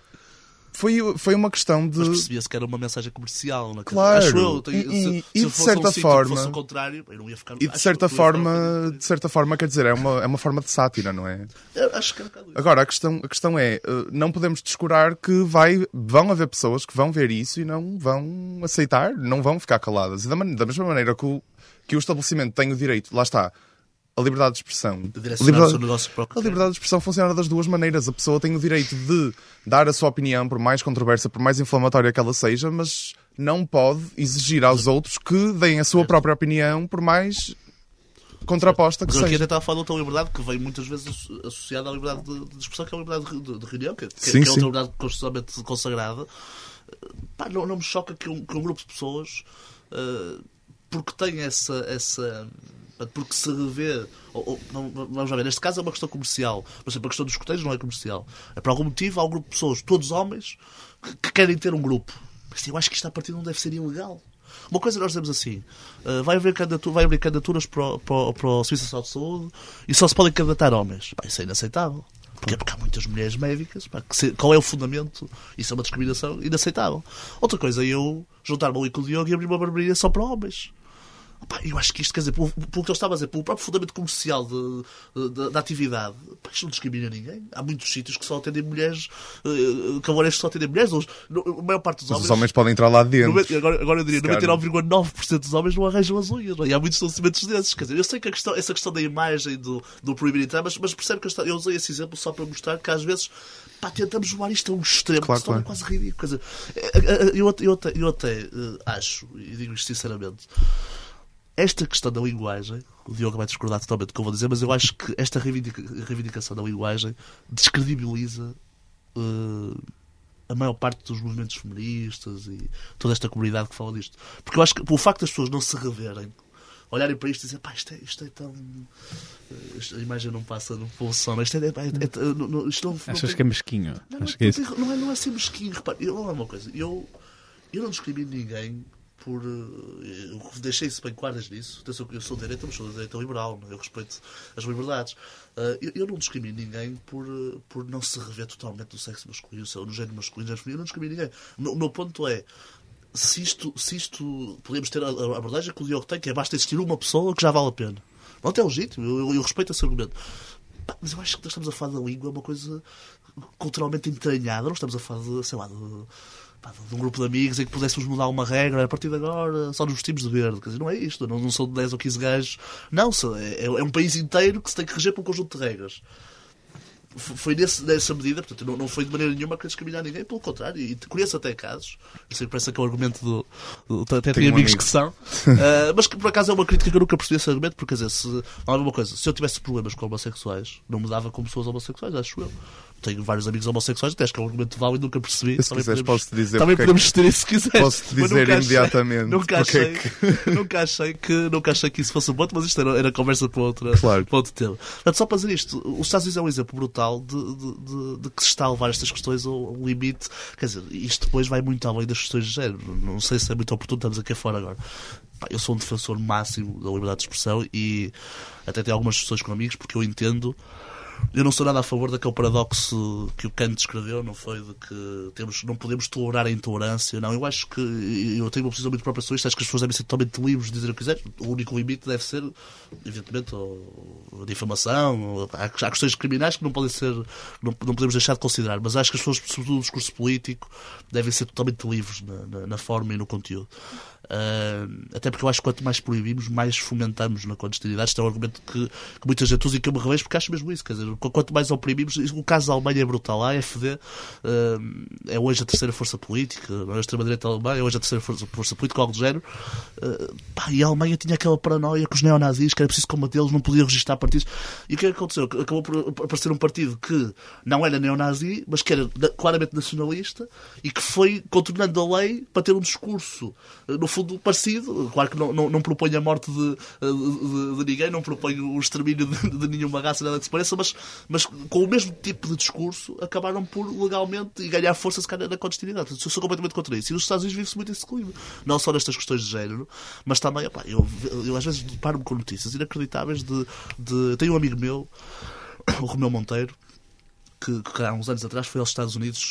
foi, foi uma questão de... Mas percebia-se que era uma mensagem comercial, não é? Claro. Acho eu. tenho- E- se, e- se e de fosse certa um sítio forma- que fosse o contrário, eu não ia ficar... E de acho certa que eu ia ficar forma, ofendido. de certa forma, quer dizer, é uma, é uma forma de sátira, não é? Eu acho que é um bocado isso. Agora, a questão, a questão é, eh, não podemos descurar que vai, vão haver pessoas que vão ver isso e não vão aceitar, não vão ficar caladas. E da, man- da mesma maneira que o, que o estabelecimento tem o direito, lá está, a liberdade de expressão. De A direcionar o seu liberdade, negócio para o que a liberdade de expressão funciona das duas maneiras. A pessoa tem o direito de dar a sua opinião, por mais controversa, por mais inflamatória que ela seja, mas não pode exigir aos outros que deem a sua própria opinião, por mais contraposta que Mas eu aqui seja. até estava a falar de outra liberdade que vem muitas vezes asso- associada à liberdade de, de expressão, que é a liberdade de, de, de reunião, que, que, Sim, que é outra sim. liberdade constitucionalmente consagrada. Pá, não, não me choca que um, que um grupo de pessoas, uh, porque tem essa... essa porque se revê, ou, ou, não, vamos lá ver, neste caso é uma questão comercial, por exemplo, a questão dos escoteiros não é comercial. É por algum motivo, há um grupo de pessoas, todos homens, que, que querem ter um grupo. Mas eu acho que isto a partir não deve ser ilegal. Uma coisa nós dizemos assim, uh, vai, haver candidatu- vai haver candidaturas para, o- para, o- para o Serviço Nacional de Saúde e só se podem candidatar homens. Pá, isso é inaceitável. Porque, porque há muitas mulheres médicas. Pá, que se- qual é o fundamento? Isso é uma discriminação inaceitável. Outra coisa é eu juntar-me ali com o Diogo e abrir uma barbearia só para homens. Pá, eu acho que isto, quer dizer, pelo, pelo que eu estava a dizer, pelo próprio fundamento comercial de, de- da atividade, pá, isto não discrimina ninguém. Há muitos sítios que só atendem mulheres, uh, cabeleireiros que só atendem mulheres. Os, no- a maior parte dos Mas homens. os homens podem entrar lá dentro. noventa agora, agora eu diria, Se calhar. noventa e nove vírgula nove por cento dos homens não arranjam as unhas. Não é? E há muitos estabelecimentos desses. Quer dizer, eu sei que a questão, essa questão da imagem do, do proibir entrar, mas, mas percebe que eu, eu usei esse exemplo só para mostrar que às vezes pá, tentamos levar isto a um extremo Claro, que se torna claro. quase ridículo. Quer dizer, eu, eu, eu até, eu até eh, acho, e digo isto sinceramente, esta questão da linguagem, o Diogo vai discordar totalmente do que eu vou dizer, mas eu acho que esta reivindica- reivindicação da linguagem descredibiliza eh, a maior parte dos movimentos feministas e toda esta comunidade que fala disto. Porque eu acho que o facto das pessoas não se reverem, olharem para isto e dizer, pá, isto é, isto é tão... isto- a imagem não passa, não funciona. Isto, é, é, é, é, não, não, isto não, não Achas tem- que é mesquinho? não, não, Acho que é isso. não, não é, não é ser mesquinho. Repare, eu vou falar uma coisa. Eu, eu não discrimino ninguém por... eh, Eu deixei isso bem claro nisso. Atenção que eu sou de direita, mas sou de direita liberal. Não é? Eu respeito as liberdades. Eh, eu, eu não discrimino ninguém por, eh, por não se rever totalmente no sexo masculino, ou no género masculino, género feminino. Eu não discrimino ninguém. O meu- o meu ponto é... Se isto, se isto podemos ter a a abordagem que o Diogo tem, que é basta existir uma pessoa que já vale a pena. Não é legítimo, eu, eu, eu respeito esse argumento. Pá, mas eu acho que nós estamos a falar da língua, é uma coisa culturalmente entranhada. Não estamos a falar de, sei lá, de, pá, de um grupo de amigos em que pudéssemos mudar uma regra. A partir de agora só nos vestimos de verde. Quer dizer, não é isto. Não, não são dez ou quinze gajos. Não, são- é, é um país inteiro que se tem que reger por um conjunto de regras. Foi nesse, nessa medida, portanto, não, não foi de maneira nenhuma para discriminar ninguém, pelo contrário, e conheço até casos, eu sei que parece que é o argumento do. do até tenho um amigos amigo. que são, uh, mas que por acaso é uma crítica que eu nunca percebi esse argumento, porque quer dizer, se, não é uma coisa, se eu tivesse problemas com homossexuais, não me dava como pessoas homossexuais, acho eu. Tenho vários amigos homossexuais, até acho que é um argumento válido, nunca percebi. Se quiseres, posso-te dizer também porque é podemos que- discutir isso se quiseres. Posso-te Mas dizer nunca achei- imediatamente Nunca porque é achei, nunca, achei que, nunca achei que isso fosse um ponto, mas isto era, era conversa para, outra, Claro. para outro tema. Portanto, só para dizer isto, os Estados Unidos é um exemplo brutal de, de, de, de que se está a levar estas questões ao limite. Quer dizer, isto depois vai muito além das questões de género. Não sei se é muito oportuno, estamos aqui fora agora. Pá, eu sou um defensor máximo da liberdade de expressão e até tenho algumas discussões com amigos porque eu entendo eu não sou nada a favor daquele paradoxo que o Kant escreveu, não foi? De que temos, não podemos tolerar a intolerância. Não, eu acho que, eu tenho uma posição muito própria sobre isto, acho que as pessoas devem ser totalmente livres de dizer o que quiserem. O único limite deve ser, evidentemente, a difamação. Há, há questões criminais que não podem ser, não, não podemos deixar de considerar, mas acho que as pessoas, sobretudo no discurso político, devem ser totalmente livres na, na, na forma e no conteúdo. Uh, até porque eu acho que quanto mais proibimos, mais fomentamos na clandestinidade. Este é um argumento que, que muita gente usa e que eu me revejo porque acho mesmo isso. Quer dizer, quanto mais oprimimos, o caso da Alemanha é brutal. A AfD uh, é hoje a terceira força política, a extrema-direita alemã é hoje a terceira força, força política, algo do género. Uh, pá, e a Alemanha tinha aquela paranoia com os neonazis, que era preciso combatê-los, não podia registrar partidos. E o que é que aconteceu? Acabou por aparecer um partido que não era neonazi, mas que era claramente nacionalista e que foi contornando a lei para ter um discurso, no fundo, parecido. Claro que não, não, não propõe a morte de, de, de ninguém, não propõe o extermínio de, de nenhuma raça, nada que se pareça, mas, mas com o mesmo tipo de discurso acabaram por legalmente e ganhar força se calhar na clandestinidade. Eu sou completamente contra isso. E nos Estados Unidos vive-se muito esse clima. Não só nestas questões de género, mas também, opá, eu, eu às vezes deparo-me com notícias inacreditáveis de, de... Tenho um amigo meu, o Romeu Monteiro, que, que há uns anos atrás foi aos Estados Unidos,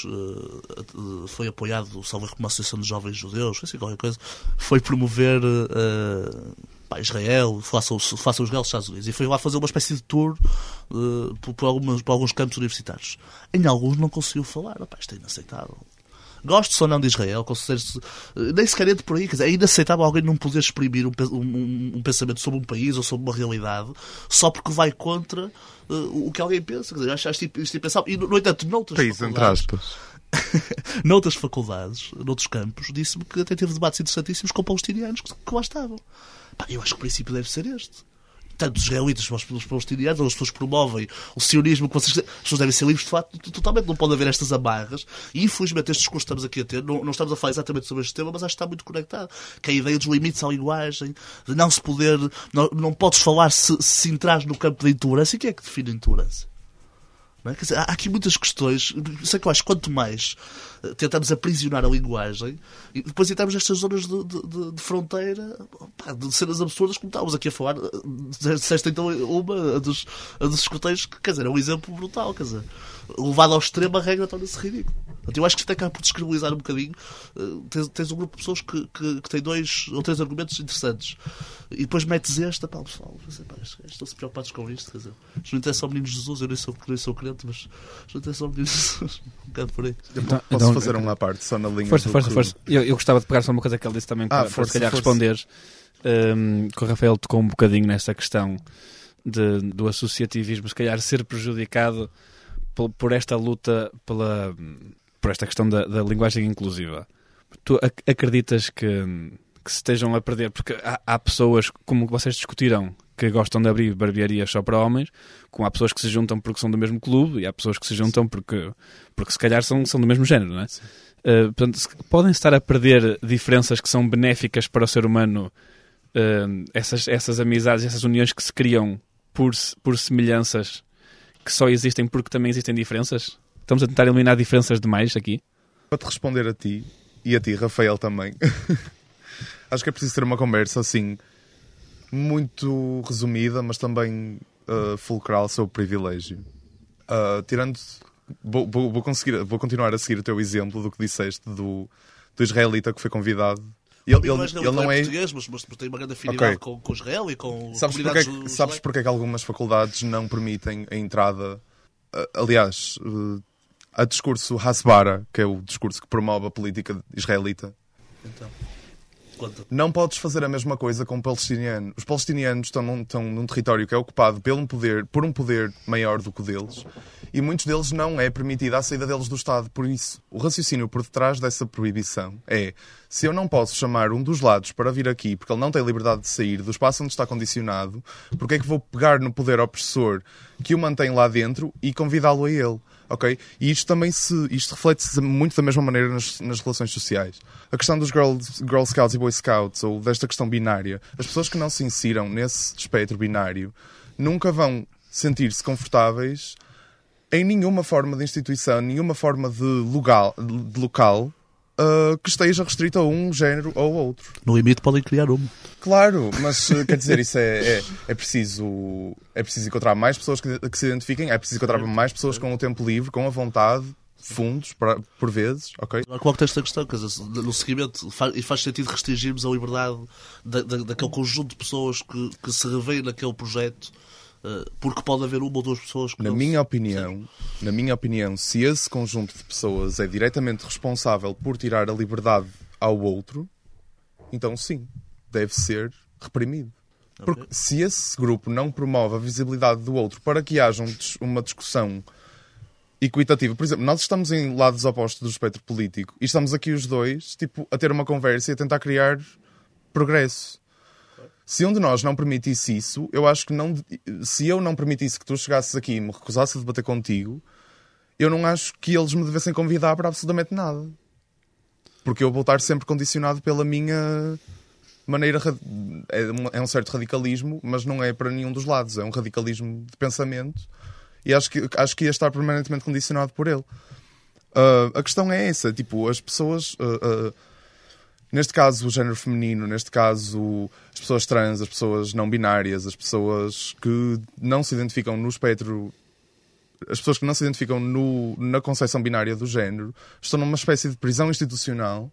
uh, uh, foi apoiado, salvo uma associação de jovens judeus, foi assim qualquer coisa, foi promover uh, pá, Israel, faça, faça Israel aos Estados Unidos, e foi lá fazer uma espécie de tour uh, por, por, algumas, por alguns campos universitários. Em alguns não conseguiu falar. Opá, isto é inaceitável. Gosto ou não de Israel, considero-se, nem sequer entre por aí, quer dizer, é inaceitável alguém não poder exprimir um, um, um pensamento sobre um país ou sobre uma realidade só porque vai contra uh, o que alguém pensa. Quer dizer, acho, acho isto impensável. E, no, no entanto, noutras país, entre aspas. noutras faculdades, noutros campos, disse-me que até teve debates interessantíssimos com palestinianos que, que lá estavam. Pá, eu acho que o princípio deve ser este. Tanto os israelitas como os palestinianos, ou as pessoas que promovem o sionismo, que vocês, as pessoas devem ser livres de facto, totalmente. Não pode haver estas amarras. E infelizmente este discurso que estamos aqui a ter, não, não estamos a falar exatamente sobre este tema, mas acho que está muito conectado. Que é a ideia dos limites à linguagem, de não se poder, não, não podes falar se, se entras no campo da intolerância. E quem é que define a intolerância? Não é? Quer dizer, há aqui muitas questões. Sei que eu acho que quanto mais tentamos aprisionar a linguagem e depois entramos nestas zonas de, de, de fronteira, pá, de cenas absurdas, como estávamos aqui a falar. Disseste então uma a dos, a dos escuteiros que, quer dizer, é um exemplo brutal. Quer dizer, levado ao extremo, a regra torna-se ridículo. Eu acho que isto acaba por descredibilizar um bocadinho. Tens, tens um grupo de pessoas que, que, que tem dois ou três argumentos interessantes e depois metes esta, pá, pessoal, estão-se preocupados com isto. Quer dizer, isto não interessa ao menino Jesus, eu nem sou, nem sou crente, mas isto não interessa ao menino Jesus. Um bocado por aí. Então, Posso então, fazer uma à parte, só na linha. Força, força, que... força. Eu, eu gostava de pegar só uma coisa que ele disse também, ah, para, para se calhar força. responder. Um, que o Rafael tocou um bocadinho nesta questão de, do associativismo, se calhar ser prejudicado por, por esta luta pela. por esta questão da, da linguagem inclusiva. Tu ac- acreditas que, que se estejam a perder? Porque há, há pessoas, como vocês discutiram, que gostam de abrir barbearias só para homens, como há pessoas que se juntam porque são do mesmo clube e há pessoas que se juntam porque, porque se calhar são, são do mesmo género, não é? Uh, portanto, se, podem estar a perder diferenças que são benéficas para o ser humano, uh, essas, essas amizades, essas uniões que se criam por, por semelhanças que só existem porque também existem diferenças? Estamos a tentar eliminar diferenças demais aqui? Para te responder a ti, e a ti, Rafael, também, acho que é preciso ter uma conversa, assim, muito resumida, mas também uh, fulcral sobre o privilégio. Uh, tirando... Vou, vou, vou, conseguir, vou continuar a seguir o teu exemplo do que disseste do, do israelita que foi convidado. Ele, ele, ele, ele não é português, mas, mas tem uma grande afinidade okay. com, com Israel e com sabes comunidades... Porque, sabes porque é que algumas faculdades não permitem a entrada... Uh, aliás... Uh, a discurso Hasbara, que é o discurso que promove a política israelita. Então, conta. Não podes fazer a mesma coisa com o palestiniano. Os palestinianos estão num, estão num território que é ocupado por um, poder, por um poder maior do que o deles e muitos deles não é permitida a saída deles do Estado. Por isso, o raciocínio por detrás dessa proibição é: se eu não posso chamar um dos lados para vir aqui porque ele não tem liberdade de sair do espaço onde está condicionado, porque é que vou pegar no poder opressor que o mantém lá dentro e convidá-lo a ele? Ok? E isto também se, isto reflete-se muito da mesma maneira nas, nas relações sociais. A questão dos Girl, Girl Scouts e Boy Scouts, ou desta questão binária, as pessoas que não se insiram nesse espectro binário nunca vão sentir-se confortáveis em nenhuma forma de instituição, nenhuma forma de, lugar, de local uh, que esteja restrito a um género ou outro. No limite podem criar uma. Claro, mas quer dizer, isso é, é, é preciso é preciso encontrar mais pessoas que, que se identifiquem, é preciso encontrar mais pessoas com o tempo livre, com a vontade, fundos, para, por vezes, ok? Agora coloco esta questão, quer dizer, no seguimento, faz, e faz sentido restringirmos a liberdade da, da, daquele conjunto de pessoas que, que se revêem naquele projeto, uh, porque pode haver uma ou duas pessoas que Na não minha se... opinião, na minha opinião, se esse conjunto de pessoas é diretamente responsável por tirar a liberdade ao outro, então sim, deve ser reprimido. Porque Okay. se esse grupo não promove a visibilidade do outro para que haja um, uma discussão equitativa, por exemplo, nós estamos em lados opostos do espectro político e estamos aqui os dois, tipo, a ter uma conversa e a tentar criar progresso. Se um de nós não permitisse isso, eu acho que não. Se eu não permitisse que tu chegasses aqui e me recusasse a debater contigo, eu não acho que eles me devessem convidar para absolutamente nada. Porque eu vou estar sempre condicionado pela minha maneira. É um certo radicalismo, mas não é para nenhum dos lados. É um radicalismo de pensamento e acho que, acho que ia estar permanentemente condicionado por ele. Uh, a questão é essa. Tipo, as pessoas. Uh, uh, Neste caso, o género feminino, neste caso, as pessoas trans, as pessoas não binárias, as pessoas que não se identificam no espectro, as pessoas que não se identificam no, na concepção binária do género, estão numa espécie de prisão institucional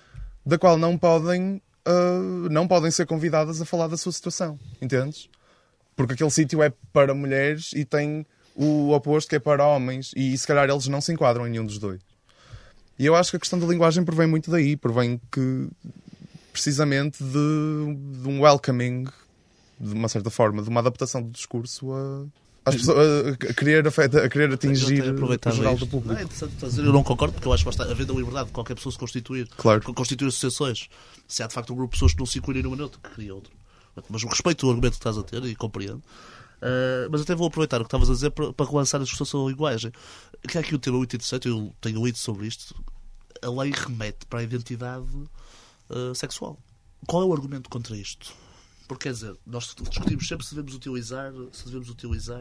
da qual não podem, uh, não podem ser convidadas a falar da sua situação, entendes? Porque aquele sítio é para mulheres e tem o oposto que é para homens e se calhar eles não se enquadram em nenhum dos dois. E eu acho que a questão da linguagem provém muito daí, provém que, precisamente de, de um welcoming, de uma certa forma, de uma adaptação do discurso a, às pessoas, a, querer, a, a querer atingir o geral do público. Não, é interessante dizer, eu não concordo, porque eu acho que basta haver a liberdade de qualquer pessoa se constituir, Claro. constituir associações. Se há de facto um grupo de pessoas que não se incluírem numa outra, que cria outro. Mas eu respeito o argumento que estás a ter e compreendo. Uh, mas até vou aproveitar o que estavas a dizer para, para relançar a discussão sobre a linguagem. Que há aqui um tema muito interessante, eu tenho lido sobre isto. A lei remete para a identidade uh, sexual. Qual é o argumento contra isto? Porque, quer dizer, nós discutimos sempre se devemos utilizar, se devemos utilizar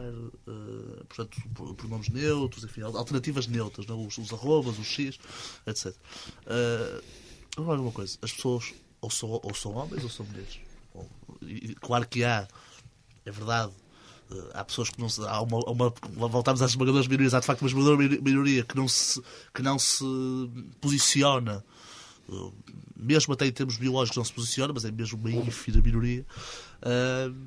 uh, portanto, pronomes neutros, enfim, alternativas neutras, não? Os, os arrobas, os x, etcétera. Uh, agora, uma coisa, as pessoas ou são, ou são homens ou são mulheres. Ou, e, claro que há, é verdade, uh, há pessoas que não se... Há uma, uma, voltamos às esmagadoras minorias, há de facto uma esmagadora minoria que não se, que não se posiciona, uh, mesmo até em termos biológicos não se posiciona, mas é mesmo uma ínfima minoria, uh,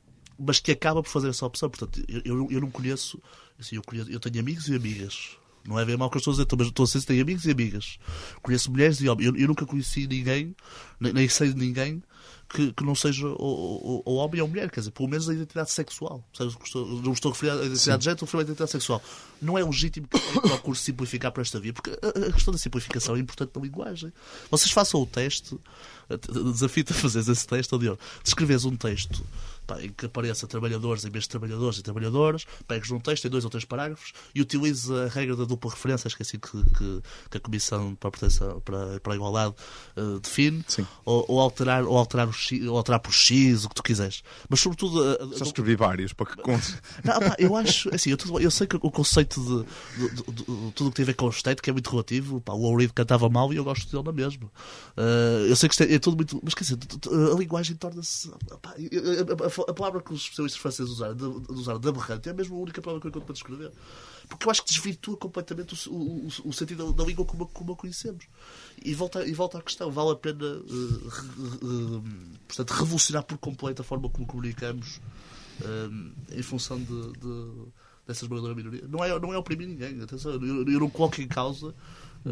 mas que acaba por fazer essa opção. Portanto, eu, eu, eu não conheço, assim, eu conheço, eu tenho amigos e amigas. Não é bem mal que eu estou a dizer, mas estou a dizer que tenho amigos e amigas. Conheço mulheres e homens. Eu, eu nunca conheci ninguém, nem, nem sei de ninguém, que, que não seja ou, ou, ou homem ou mulher. Quer dizer, pelo menos a identidade sexual. Estou, não estou a referir à identidade Sim. de género, estou a referir à identidade sexual. Não é legítimo que eu procure simplificar por esta via, porque a, a questão da simplificação é importante na linguagem. Vocês façam o teste, desafio-te a fazer esse teste, onde descreves um texto pá, em que apareça trabalhadores em vez de trabalhadores e trabalhadoras, pegues num texto em dois ou três parágrafos e utilizes a regra da dupla referência, acho que é assim que, que, que a Comissão para a, Proteção, para, para a Igualdade uh, define, ou, ou, alterar, ou, alterar o X, ou alterar por X, o que tu quiseres. Mas sobretudo... A, a, Já escrevi vários para que conte. Não, pá, eu acho, assim, eu, eu sei que o conceito de, de, de, de tudo o que tem a ver com o estético é muito relativo. Pá, o Ourido cantava mal e eu gosto dele na mesma. Uh, eu sei que isto é, é tudo muito... Mas quer dizer, a linguagem torna-se... Pá, a, a, a palavra que os especialistas franceses usaram, de, usaram de aberrante, é mesmo a única palavra que eu encontro para descrever. Porque eu acho que desvirtua completamente o, o, o sentido da, da língua como, como a conhecemos. E volta, e volta à questão, vale a pena uh, re, uh, portanto, revolucionar por completo a forma como comunicamos uh, em função de, de, dessa esmagadora minoria. Não é, não é oprimir ninguém, atenção, eu, eu não coloco em causa uh,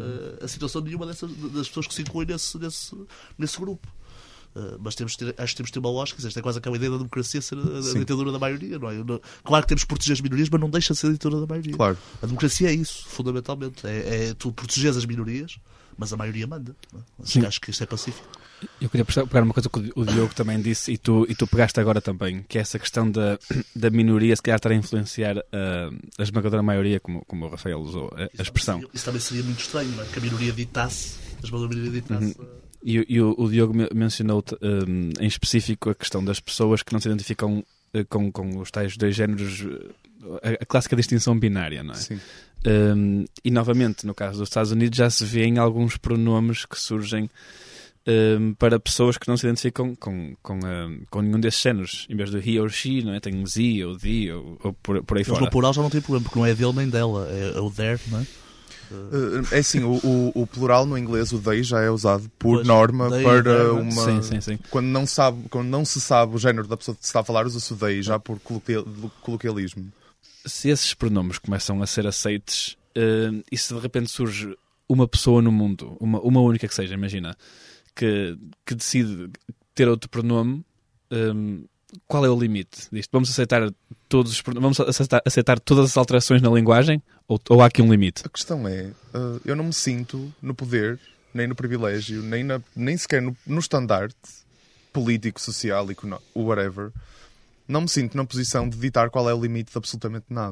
a situação de nenhuma dessas, das pessoas que se incluem nesse, nesse, nesse grupo. Uh, mas temos ter, acho que temos de ter uma lógica. Isto é quase aquela ideia da democracia ser a, a ditadura da maioria, não é? Não, claro que temos de proteger as minorias, mas não deixa de ser a ditadura da maioria. Claro. A democracia é isso, fundamentalmente. É, é tu proteges as minorias, mas a maioria manda. Acho, acho que isto é pacífico. Eu queria pegar uma coisa que o Diogo também disse e tu, e tu pegaste agora também, que é essa questão da, da minoria se calhar estar a influenciar uh, a esmagadora maioria, como, como o Rafael usou a, a expressão. Isso também seria muito estranho, não é? Que a minoria ditasse, a esmagadora minoria ditasse... Uhum. E, e o, o Diogo mencionou um, em específico a questão das pessoas que não se identificam uh, com, com os tais dois géneros, uh, a, a clássica distinção binária, não é? Sim. Um, e novamente, no caso dos Estados Unidos, já se vê em alguns pronomes que surgem um, para pessoas que não se identificam com, com, um, com nenhum desses géneros. Em vez de he ou she, não é? Tem ze ou the ou, ou por, por aí Mas fora. no plural já não tem problema, porque não é dele nem dela, é, é o their, não é? Uh, é assim, o, o, o plural no inglês, o they, já é usado por Pois, norma they, para their, uma... Sim, sim, sim. Quando não, sabe, quando não se sabe o género da pessoa que se está a falar, usa-se o they, já por coloquial- coloquialismo. Se esses pronomes começam a ser aceites, uh, e se de repente surge uma pessoa no mundo, uma, uma única que seja, imagina, que, que decide ter outro pronome, um, qual é o limite disto? Vamos aceitar todos os pronomes, vamos aceitar, aceitar todas as alterações na linguagem? Ou, ou há aqui um limite? A questão é, uh, eu não me sinto no poder, nem no privilégio, nem, na, nem sequer no, no estandarte político, social, económico, whatever. Não me sinto na posição de ditar qual é o limite de absolutamente nada.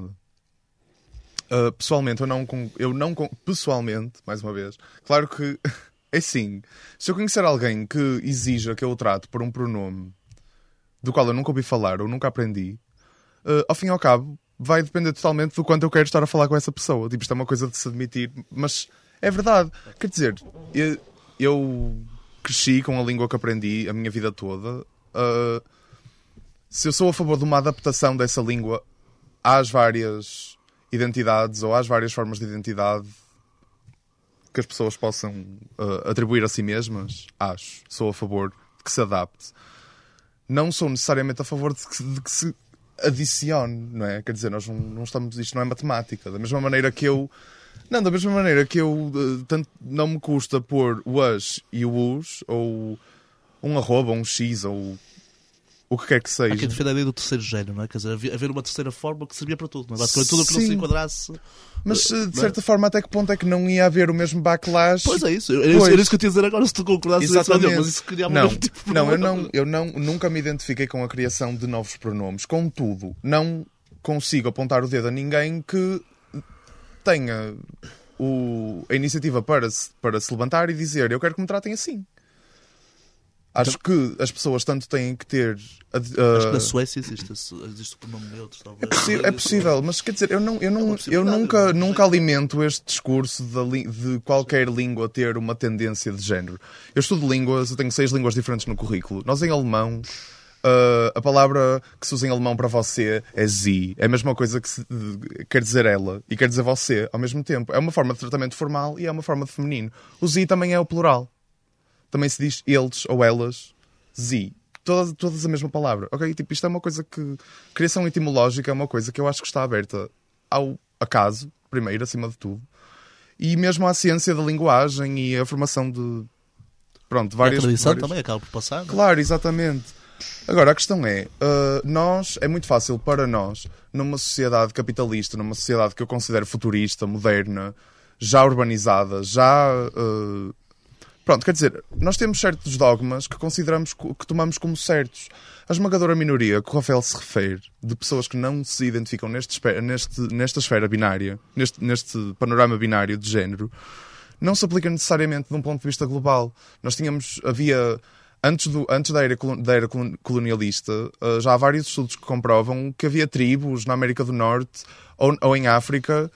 Uh, pessoalmente, eu não, eu não... Pessoalmente, mais uma vez, claro que é assim. Se eu conhecer alguém que exija que eu o trate por um pronome do qual eu nunca ouvi falar ou nunca aprendi, uh, ao fim e ao cabo, vai depender totalmente do quanto eu quero estar a falar com essa pessoa. Tipo, isto é uma coisa de se admitir, mas é verdade. Quer dizer, eu, eu cresci com a língua que aprendi a minha vida toda. Uh, se eu sou a favor de uma adaptação dessa língua às várias identidades ou às várias formas de identidade que as pessoas possam uh, atribuir a si mesmas, acho. Sou a favor de que se adapte. Não sou necessariamente a favor de que, de que se adicione, não é? Quer dizer, nós não, não estamos... Isto não é matemática. Da mesma maneira que eu... Não, da mesma maneira que eu... Uh, tanto, não me custa pôr o as e o us, ou um arroba, um x, ou o que quer que seja. Há quem defenda a ideia do terceiro género, não é? Quer dizer, haver uma terceira forma que servia para tudo, não é? Basicamente tudo o que não se enquadrasse... Mas, de certa forma, até que ponto é que não ia haver o mesmo backlash? Pois é isso. Era isso, era isso que eu tinha a dizer agora, se tu concordasses com isso, mas isso criava não, um mesmo tipo de não, eu problema. não, eu não, nunca me identifiquei com a criação de novos pronomes. Contudo, não consigo apontar o dedo a ninguém que tenha o, a iniciativa para se, para se levantar e dizer eu quero que me tratem assim. Acho que as pessoas tanto têm que ter... Uh, Acho que na Suécia existe, existe o pronome neutro, talvez. É, possi- é possível, mas quer dizer, eu, não, eu, não, É eu nunca, não nunca alimento este discurso de, li- de qualquer língua ter uma tendência de género. Eu estudo línguas, eu tenho seis línguas diferentes no currículo. Nós em alemão, uh, a palavra que se usa em alemão para você é sie. É a mesma coisa que se, quer dizer ela e quer dizer você ao mesmo tempo. É uma forma de tratamento formal e é uma forma de feminino. O sie também é o plural. Também se diz eles ou elas, sie. Todas, todas a mesma palavra. Ok? Tipo, isto é uma coisa que... Criação etimológica é uma coisa que eu acho que está aberta ao acaso, primeiro, acima de tudo. E mesmo à ciência da linguagem e a formação de... Pronto, várias... E a tradição várias... também acaba por passar. Não? Claro, exatamente. Agora, a questão é... Uh, nós... É muito fácil para nós, numa sociedade capitalista, numa sociedade que eu considero futurista, moderna, já urbanizada, já... Uh, Pronto, quer dizer, nós temos certos dogmas que consideramos, que tomamos como certos. A esmagadora minoria que o Rafael se refere, de pessoas que não se identificam neste, neste, nesta esfera binária, neste, neste panorama binário de género, não se aplica necessariamente de um ponto de vista global. Nós tínhamos, havia, antes, do, antes da, era, da era colonialista, já há vários estudos que comprovam que havia tribos na América do Norte ou, ou em África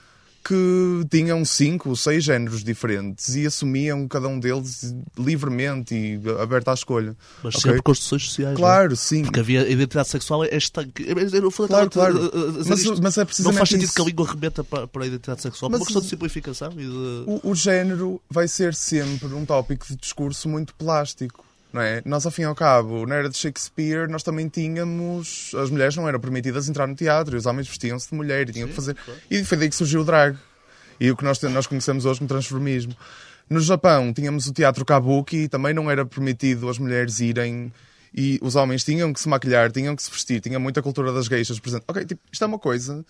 que tinham cinco ou seis géneros diferentes e assumiam cada um deles livremente e aberto à escolha. Mas okay? sempre construções sociais. Claro, não? sim. Porque havia a identidade sexual é estanque. Claro, claro. Mas, mas é precisamente não faz sentido isso. que a língua remeta para, para a identidade sexual. Mas, por uma questão de simplificação. E de... o, o género vai ser sempre um tópico de discurso muito plástico. Não é? Nós, ao fim e ao cabo, na era de Shakespeare, nós também tínhamos... As mulheres não eram permitidas entrar no teatro e os homens vestiam-se de mulher e tinham Sim, que fazer... Claro. E foi daí que surgiu o drag. E o que nós, nós conhecemos hoje como transformismo. No Japão, tínhamos o teatro kabuki e também não era permitido as mulheres irem... E os homens tinham que se maquilhar, tinham que se vestir, tinha muita cultura das geishas presente. Ok, tipo, isto é uma coisa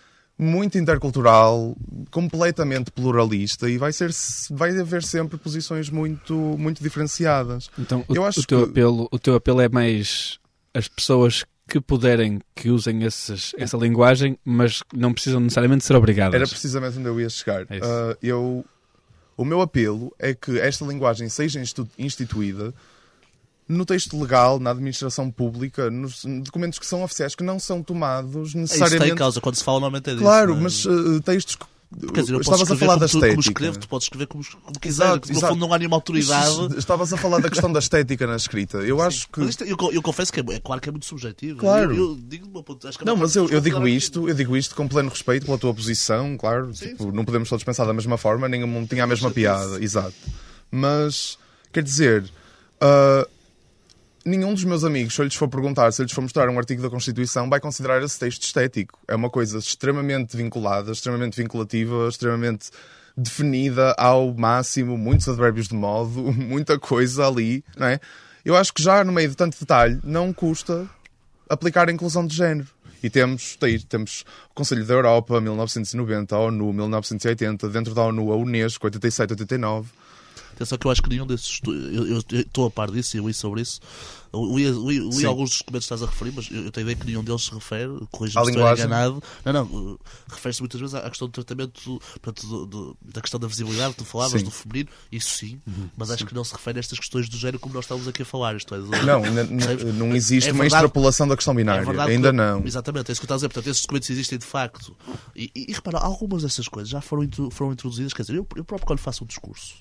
muito intercultural, completamente pluralista e vai, ser, vai haver sempre posições muito, muito diferenciadas. Então o, Eu acho o, teu que... apelo, o teu apelo é mais as pessoas que puderem que usem esses, essa linguagem, mas não precisam necessariamente ser obrigadas. Era precisamente onde eu ia chegar. É uh, eu, o meu apelo é que esta linguagem seja institu- instituída no texto legal, na administração pública, nos documentos que são oficiais, que não são tomados necessariamente... É isso tem causa, quando se fala normalmente é disso. Claro, não é? mas uh, textos que... Quer dizer, eu posso Estavas a falar escrever da como, tu, como estética. escrevo, tu podes escrever como, como quiser. Exato, No exato. fundo não há nenhuma autoridade. Estavas a falar da questão da estética na escrita. Eu acho que... Mas isto, eu, eu confesso que é, é claro que é muito subjetivo. Claro. Eu, eu digo, acho que é Não, uma mas coisa eu, que eu digo considerar isto, eu digo isto com pleno respeito pela tua posição, claro. Sim, Tipo, sim. não podemos todos pensar da mesma forma, nenhum mundo tinha a mesma Sim, piada. Exato. Mas, quer dizer, uh, nenhum dos meus amigos, se eu lhes for perguntar, se eu lhes for mostrar um artigo da Constituição, vai considerar esse texto estético. É uma coisa extremamente vinculada, extremamente vinculativa, extremamente definida ao máximo, muitos advérbios de modo, muita coisa ali, não é? Eu acho que já no meio de tanto detalhe não custa aplicar a inclusão de género. E temos, temos o Conselho da Europa, mil novecentos e noventa, a ONU, mil novecentos e oitenta, dentro da ONU, a Unesco, oitenta e sete, oitenta e nove... Atenção que eu acho que nenhum desses... Eu estou a par disso e eu li sobre isso. Eu li, li, li alguns dos documentos que estás a referir, mas eu, eu tenho a ideia que nenhum deles se refere, corrija-me se estou enganado. Não, não, refere-se muitas vezes à questão do tratamento, portanto, do, do, da questão da visibilidade, que tu falavas, sim. do feminino, isso sim, uhum, mas acho sim. que não se refere a estas questões do género como nós estamos aqui a falar. Isto é, do, não, não, não existe é uma verdade, extrapolação da questão binária, é verdade, ainda que, não. Exatamente, é isso que eu estou a dizer. Portanto, esses documentos existem de facto. E, e, e repara, algumas dessas coisas já foram, foram introduzidas, quer dizer, eu, eu próprio quando faço um discurso,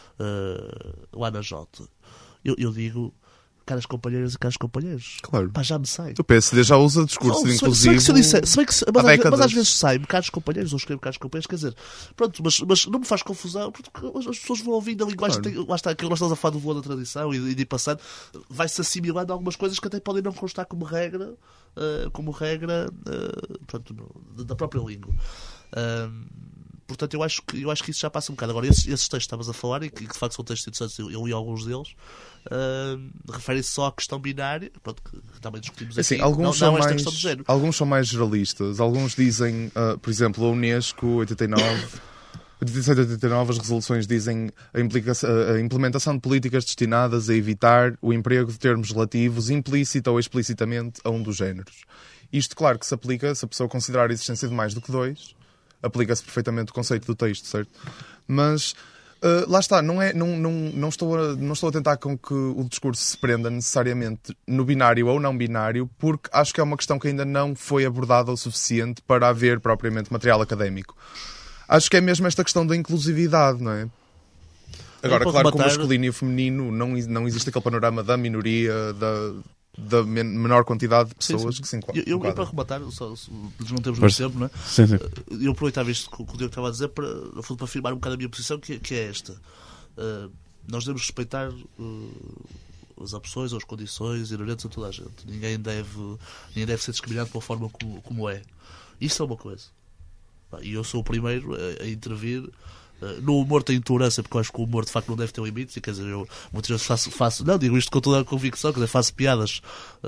Uh, lá na Jota, eu, eu digo caras companheiras e caros companheiros. Claro. Pá, já me sai. O P S D já usa discurso oh, inclusivo. Se bem que se eu disser, se bem que se, mas, às, mas às vezes décadas. sai-me caros companheiros ou escrevo caros companheiros, quer dizer, pronto, mas, mas não me faz confusão, porque as pessoas vão ouvindo a linguagem, Claro. tem, lá está, aquilo que nós estamos a falar do voo da tradição e, e de ir passando, vai-se assimilando a algumas coisas que até podem não constar como regra, uh, como regra uh, pronto, no, da própria língua. Uh, Portanto, eu acho, que, eu acho que isso já passa um bocado. Agora, esses, esses textos que estavas a falar, e que de facto são textos interessantes, eu, eu li alguns deles, uh, referem-se só à questão binária, pronto, que, que também discutimos Assim, aqui, alguns, não, são não esta mais, questão de género. alguns são mais generalistas. Alguns dizem, uh, por exemplo, a Unesco, oitenta e nove, oitenta e sete, oitenta e nove, as resoluções dizem a, implicação, a implementação de políticas destinadas a evitar o emprego de termos relativos, implícita ou explicitamente, a um dos géneros. Isto, claro, que se aplica se a pessoa considerar a existência de mais do que dois. Aplica-se perfeitamente o conceito do texto, certo? Mas uh, lá está, não, é, não, não, não, estou a, não estou a tentar com que o discurso se prenda necessariamente no binário ou não binário, porque acho que é uma questão que ainda não foi abordada o suficiente para haver propriamente material académico. Acho que é mesmo esta questão da inclusividade, não é? Agora, claro que o masculino e o feminino não, não existe aquele panorama da minoria, da... da menor quantidade de pessoas, sim, sim, que se enquadram. Eu, eu, para rematar, só, não temos muito tempo, não é? Sim, sim. Eu aproveitava isto que o Diogo estava a dizer para, no fundo, para afirmar um bocado a minha posição, que, que é esta. Uh, nós devemos respeitar uh, as opções ou as condições inerentes a toda a gente. Ninguém deve, ninguém deve ser discriminado pela forma como, como é. Isso é uma coisa. E eu sou o primeiro a, a intervir. No humor tem intolerância, porque eu acho que o humor de facto não deve ter limites, e quer dizer, eu muitas vezes faço, faço não, digo isto com toda a convicção, quer dizer, faço piadas,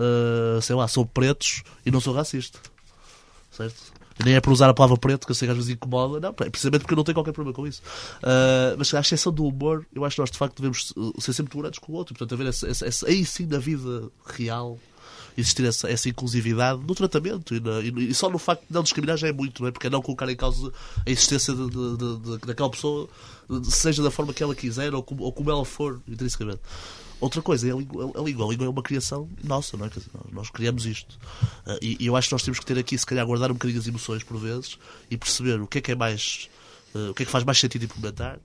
uh, sei lá, sobre pretos e não sou racista, certo? E nem é por usar a palavra preto, que eu sei que às vezes incomoda, não, precisamente porque eu não tenho qualquer problema com isso. Uh, mas à exceção do humor, eu acho que nós de facto devemos ser sempre tolerantes com o outro, portanto, haver essa, essa, essa, aí sim na vida real existir essa, essa inclusividade no tratamento e, na, e, e só no facto de não discriminar já é muito, não é? Porque é não colocar em causa a existência de, de, de, de, daquela pessoa, seja da forma que ela quiser ou como, ou como ela for intrinsecamente. Outra coisa é a língua. A língua, a língua é uma criação nossa, não é? Quer dizer, nós, nós criamos isto. Uh, e, e eu acho que nós temos que ter aqui, se calhar, guardar um bocadinho as emoções por vezes e perceber o que é que é mais. Uh, o que é que faz mais sentido implementar.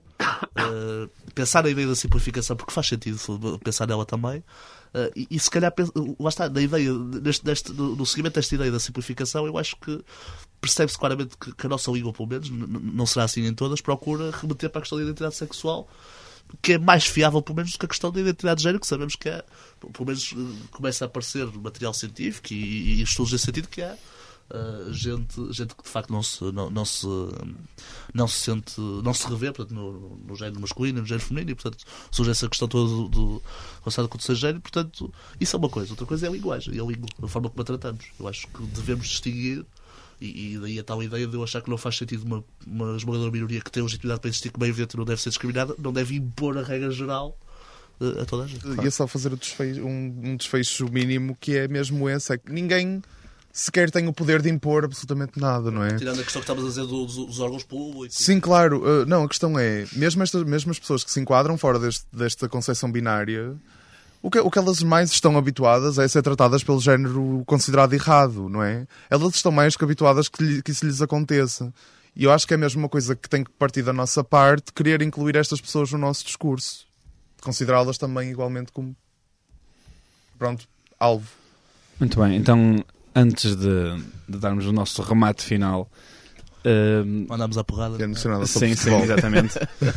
Uh, pensar na ideia da simplificação, porque faz sentido pensar nela também. Uh, e, e se calhar, lá está, na ideia, neste, neste, no, no seguimento desta ideia da simplificação, eu acho que percebe-se claramente que, que a nossa língua, pelo menos, n- não será assim em todas, procura remeter para a questão da identidade sexual, que é mais fiável, pelo menos, do que a questão da identidade de género, que sabemos que é, pelo menos, começa a aparecer material científico e, e, e estudos nesse sentido, que é uh, gente, gente que de facto não se, não, não se, não se sente, não se revê, portanto, no, no género masculino, no género feminino, e, portanto, surge essa questão toda do, do relacionada com o terceiro género, portanto, isso é uma coisa. Outra coisa é a linguagem, é a língua, a forma como a tratamos. Eu acho que devemos distinguir. E, e daí a tal ideia de eu achar que não faz sentido uma, uma esmagadora minoria que tem legitimidade para existir, que bem evidente não deve ser discriminada, não deve impor a regra geral uh, a toda a gente. E é só fazer o desfecho, um, um desfecho mínimo, que é mesmo esse, é que ninguém sequer tem o poder de impor absolutamente nada, não é? Tirando a questão que estavas a dizer dos, dos órgãos públicos. Sim, claro. Uh, não, a questão é, mesmo, estas, mesmo as pessoas que se enquadram fora deste, desta concepção binária, O que, o que elas mais estão habituadas é ser tratadas pelo género considerado errado, não é? Elas estão mais que habituadas que, lhe, que isso lhes aconteça. E eu acho que é mesmo uma coisa que tem que partir da nossa parte, querer incluir estas pessoas no nosso discurso. Considerá-las também igualmente como, pronto, alvo. Muito bem, então antes de, de darmos o nosso remate final... Uh, Mandamos a porrada. É emocionada sobre sim, futebol. sim, exatamente.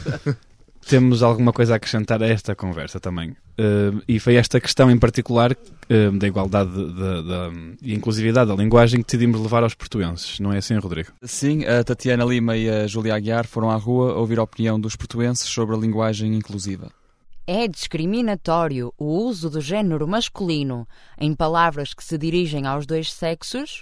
Temos alguma coisa a acrescentar a esta conversa também. Uh, e foi esta questão em particular uh, da igualdade de, de, de, e inclusividade da linguagem que decidimos levar aos portuenses. Não é assim, Rodrigo? Sim, a Tatiana Lima e a Júlia Aguiar foram à rua ouvir a opinião dos portuenses sobre a linguagem inclusiva. É discriminatório o uso do género masculino em palavras que se dirigem aos dois sexos?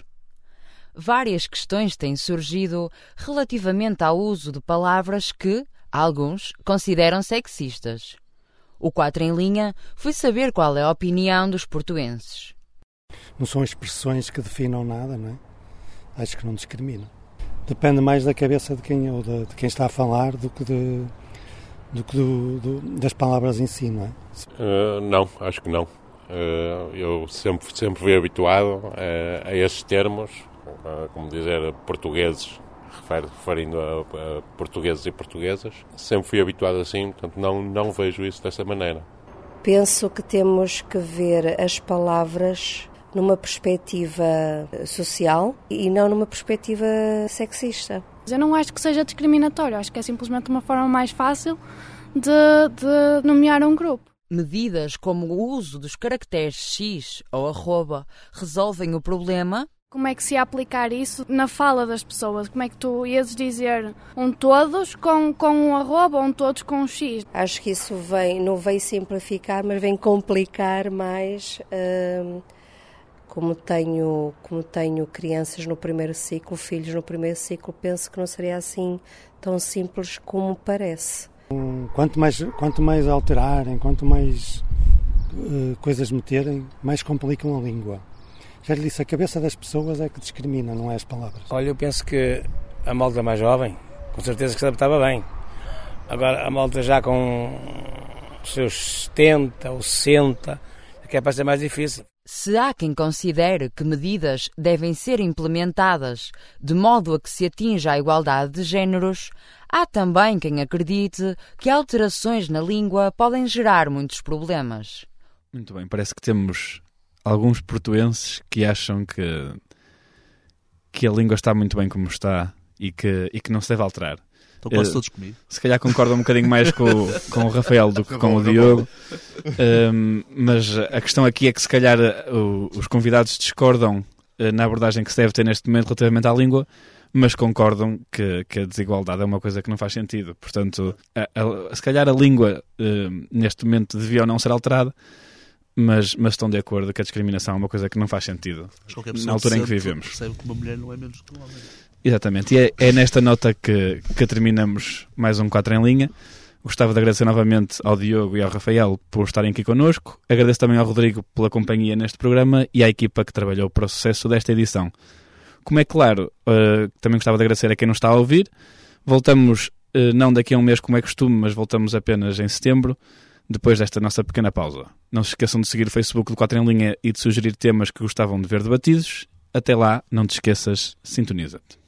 Várias questões têm surgido relativamente ao uso de palavras que alguns consideram sexistas. O quatro em linha foi saber qual é a opinião dos portuenses. Não são expressões que definam nada, não é? Acho que não discriminam. Depende mais da cabeça de quem, ou de, de quem está a falar do que, de, do que do, do, das palavras em si, não é? Uh, não, acho que não. Uh, eu sempre, sempre fui habituado a, a esses termos, uh, como dizer, portugueses, referindo a, a portugueses e portuguesas. Sempre fui habituado assim, portanto não, não vejo isso dessa maneira. Penso que temos que ver as palavras numa perspectiva social e não numa perspectiva sexista. Eu não acho que seja discriminatório, acho que é simplesmente uma forma mais fácil de, de nomear um grupo. Medidas como o uso dos caracteres X ou arroba resolvem o problema? Como é que se ia aplicar isso na fala das pessoas? Como é que tu ias dizer um todos com, com um arroba ou um todos com um X? Acho que isso vem, não vem simplificar, mas vem complicar mais. Hum, como, tenho, como tenho crianças no primeiro ciclo, filhos no primeiro ciclo, penso que não seria assim tão simples como parece. Quanto mais, quanto mais alterarem, quanto mais uh, coisas meterem, mais complicam a língua. Já lhe disse, a cabeça das pessoas é que discrimina, não é as palavras. Olha, eu penso que a malta mais jovem, com certeza que se adaptava bem. Agora, a malta já com os seus setenta ou sessenta, é que é para ser mais difícil. Se há quem considere que medidas devem ser implementadas de modo a que se atinja a igualdade de géneros, há também quem acredite que alterações na língua podem gerar muitos problemas. Muito bem, parece que temos alguns portuenses que acham que, que a língua está muito bem como está e que, e que não se deve alterar. Estão quase uh, todos comigo. Se calhar concordam um bocadinho mais com, com o Rafael do que com o Diogo. Um, mas a questão aqui é que se calhar uh, os convidados discordam uh, na abordagem que se deve ter neste momento relativamente à língua, mas concordam que, que a desigualdade é uma coisa que não faz sentido. Portanto, a, a, se calhar a língua uh, neste momento devia ou não ser alterada, Mas, mas estão de acordo que a discriminação é uma coisa que não faz sentido na altura em que vivemos. Percebe que uma mulher não é menos que um homem. Exatamente, e é, é nesta nota que, que terminamos mais um quatro em linha. Gostava de agradecer novamente ao Diogo e ao Rafael por estarem aqui connosco. Agradeço também ao Rodrigo pela companhia neste programa e à equipa que trabalhou para o sucesso desta edição. Como é claro, uh, também gostava de agradecer a quem nos está a ouvir. Voltamos uh, não daqui a um mês como é costume, mas voltamos apenas em setembro, depois desta nossa pequena pausa. Não se esqueçam de seguir o Facebook do quatro em linha e de sugerir temas que gostavam de ver debatidos. Até lá, não te esqueças, sintoniza-te.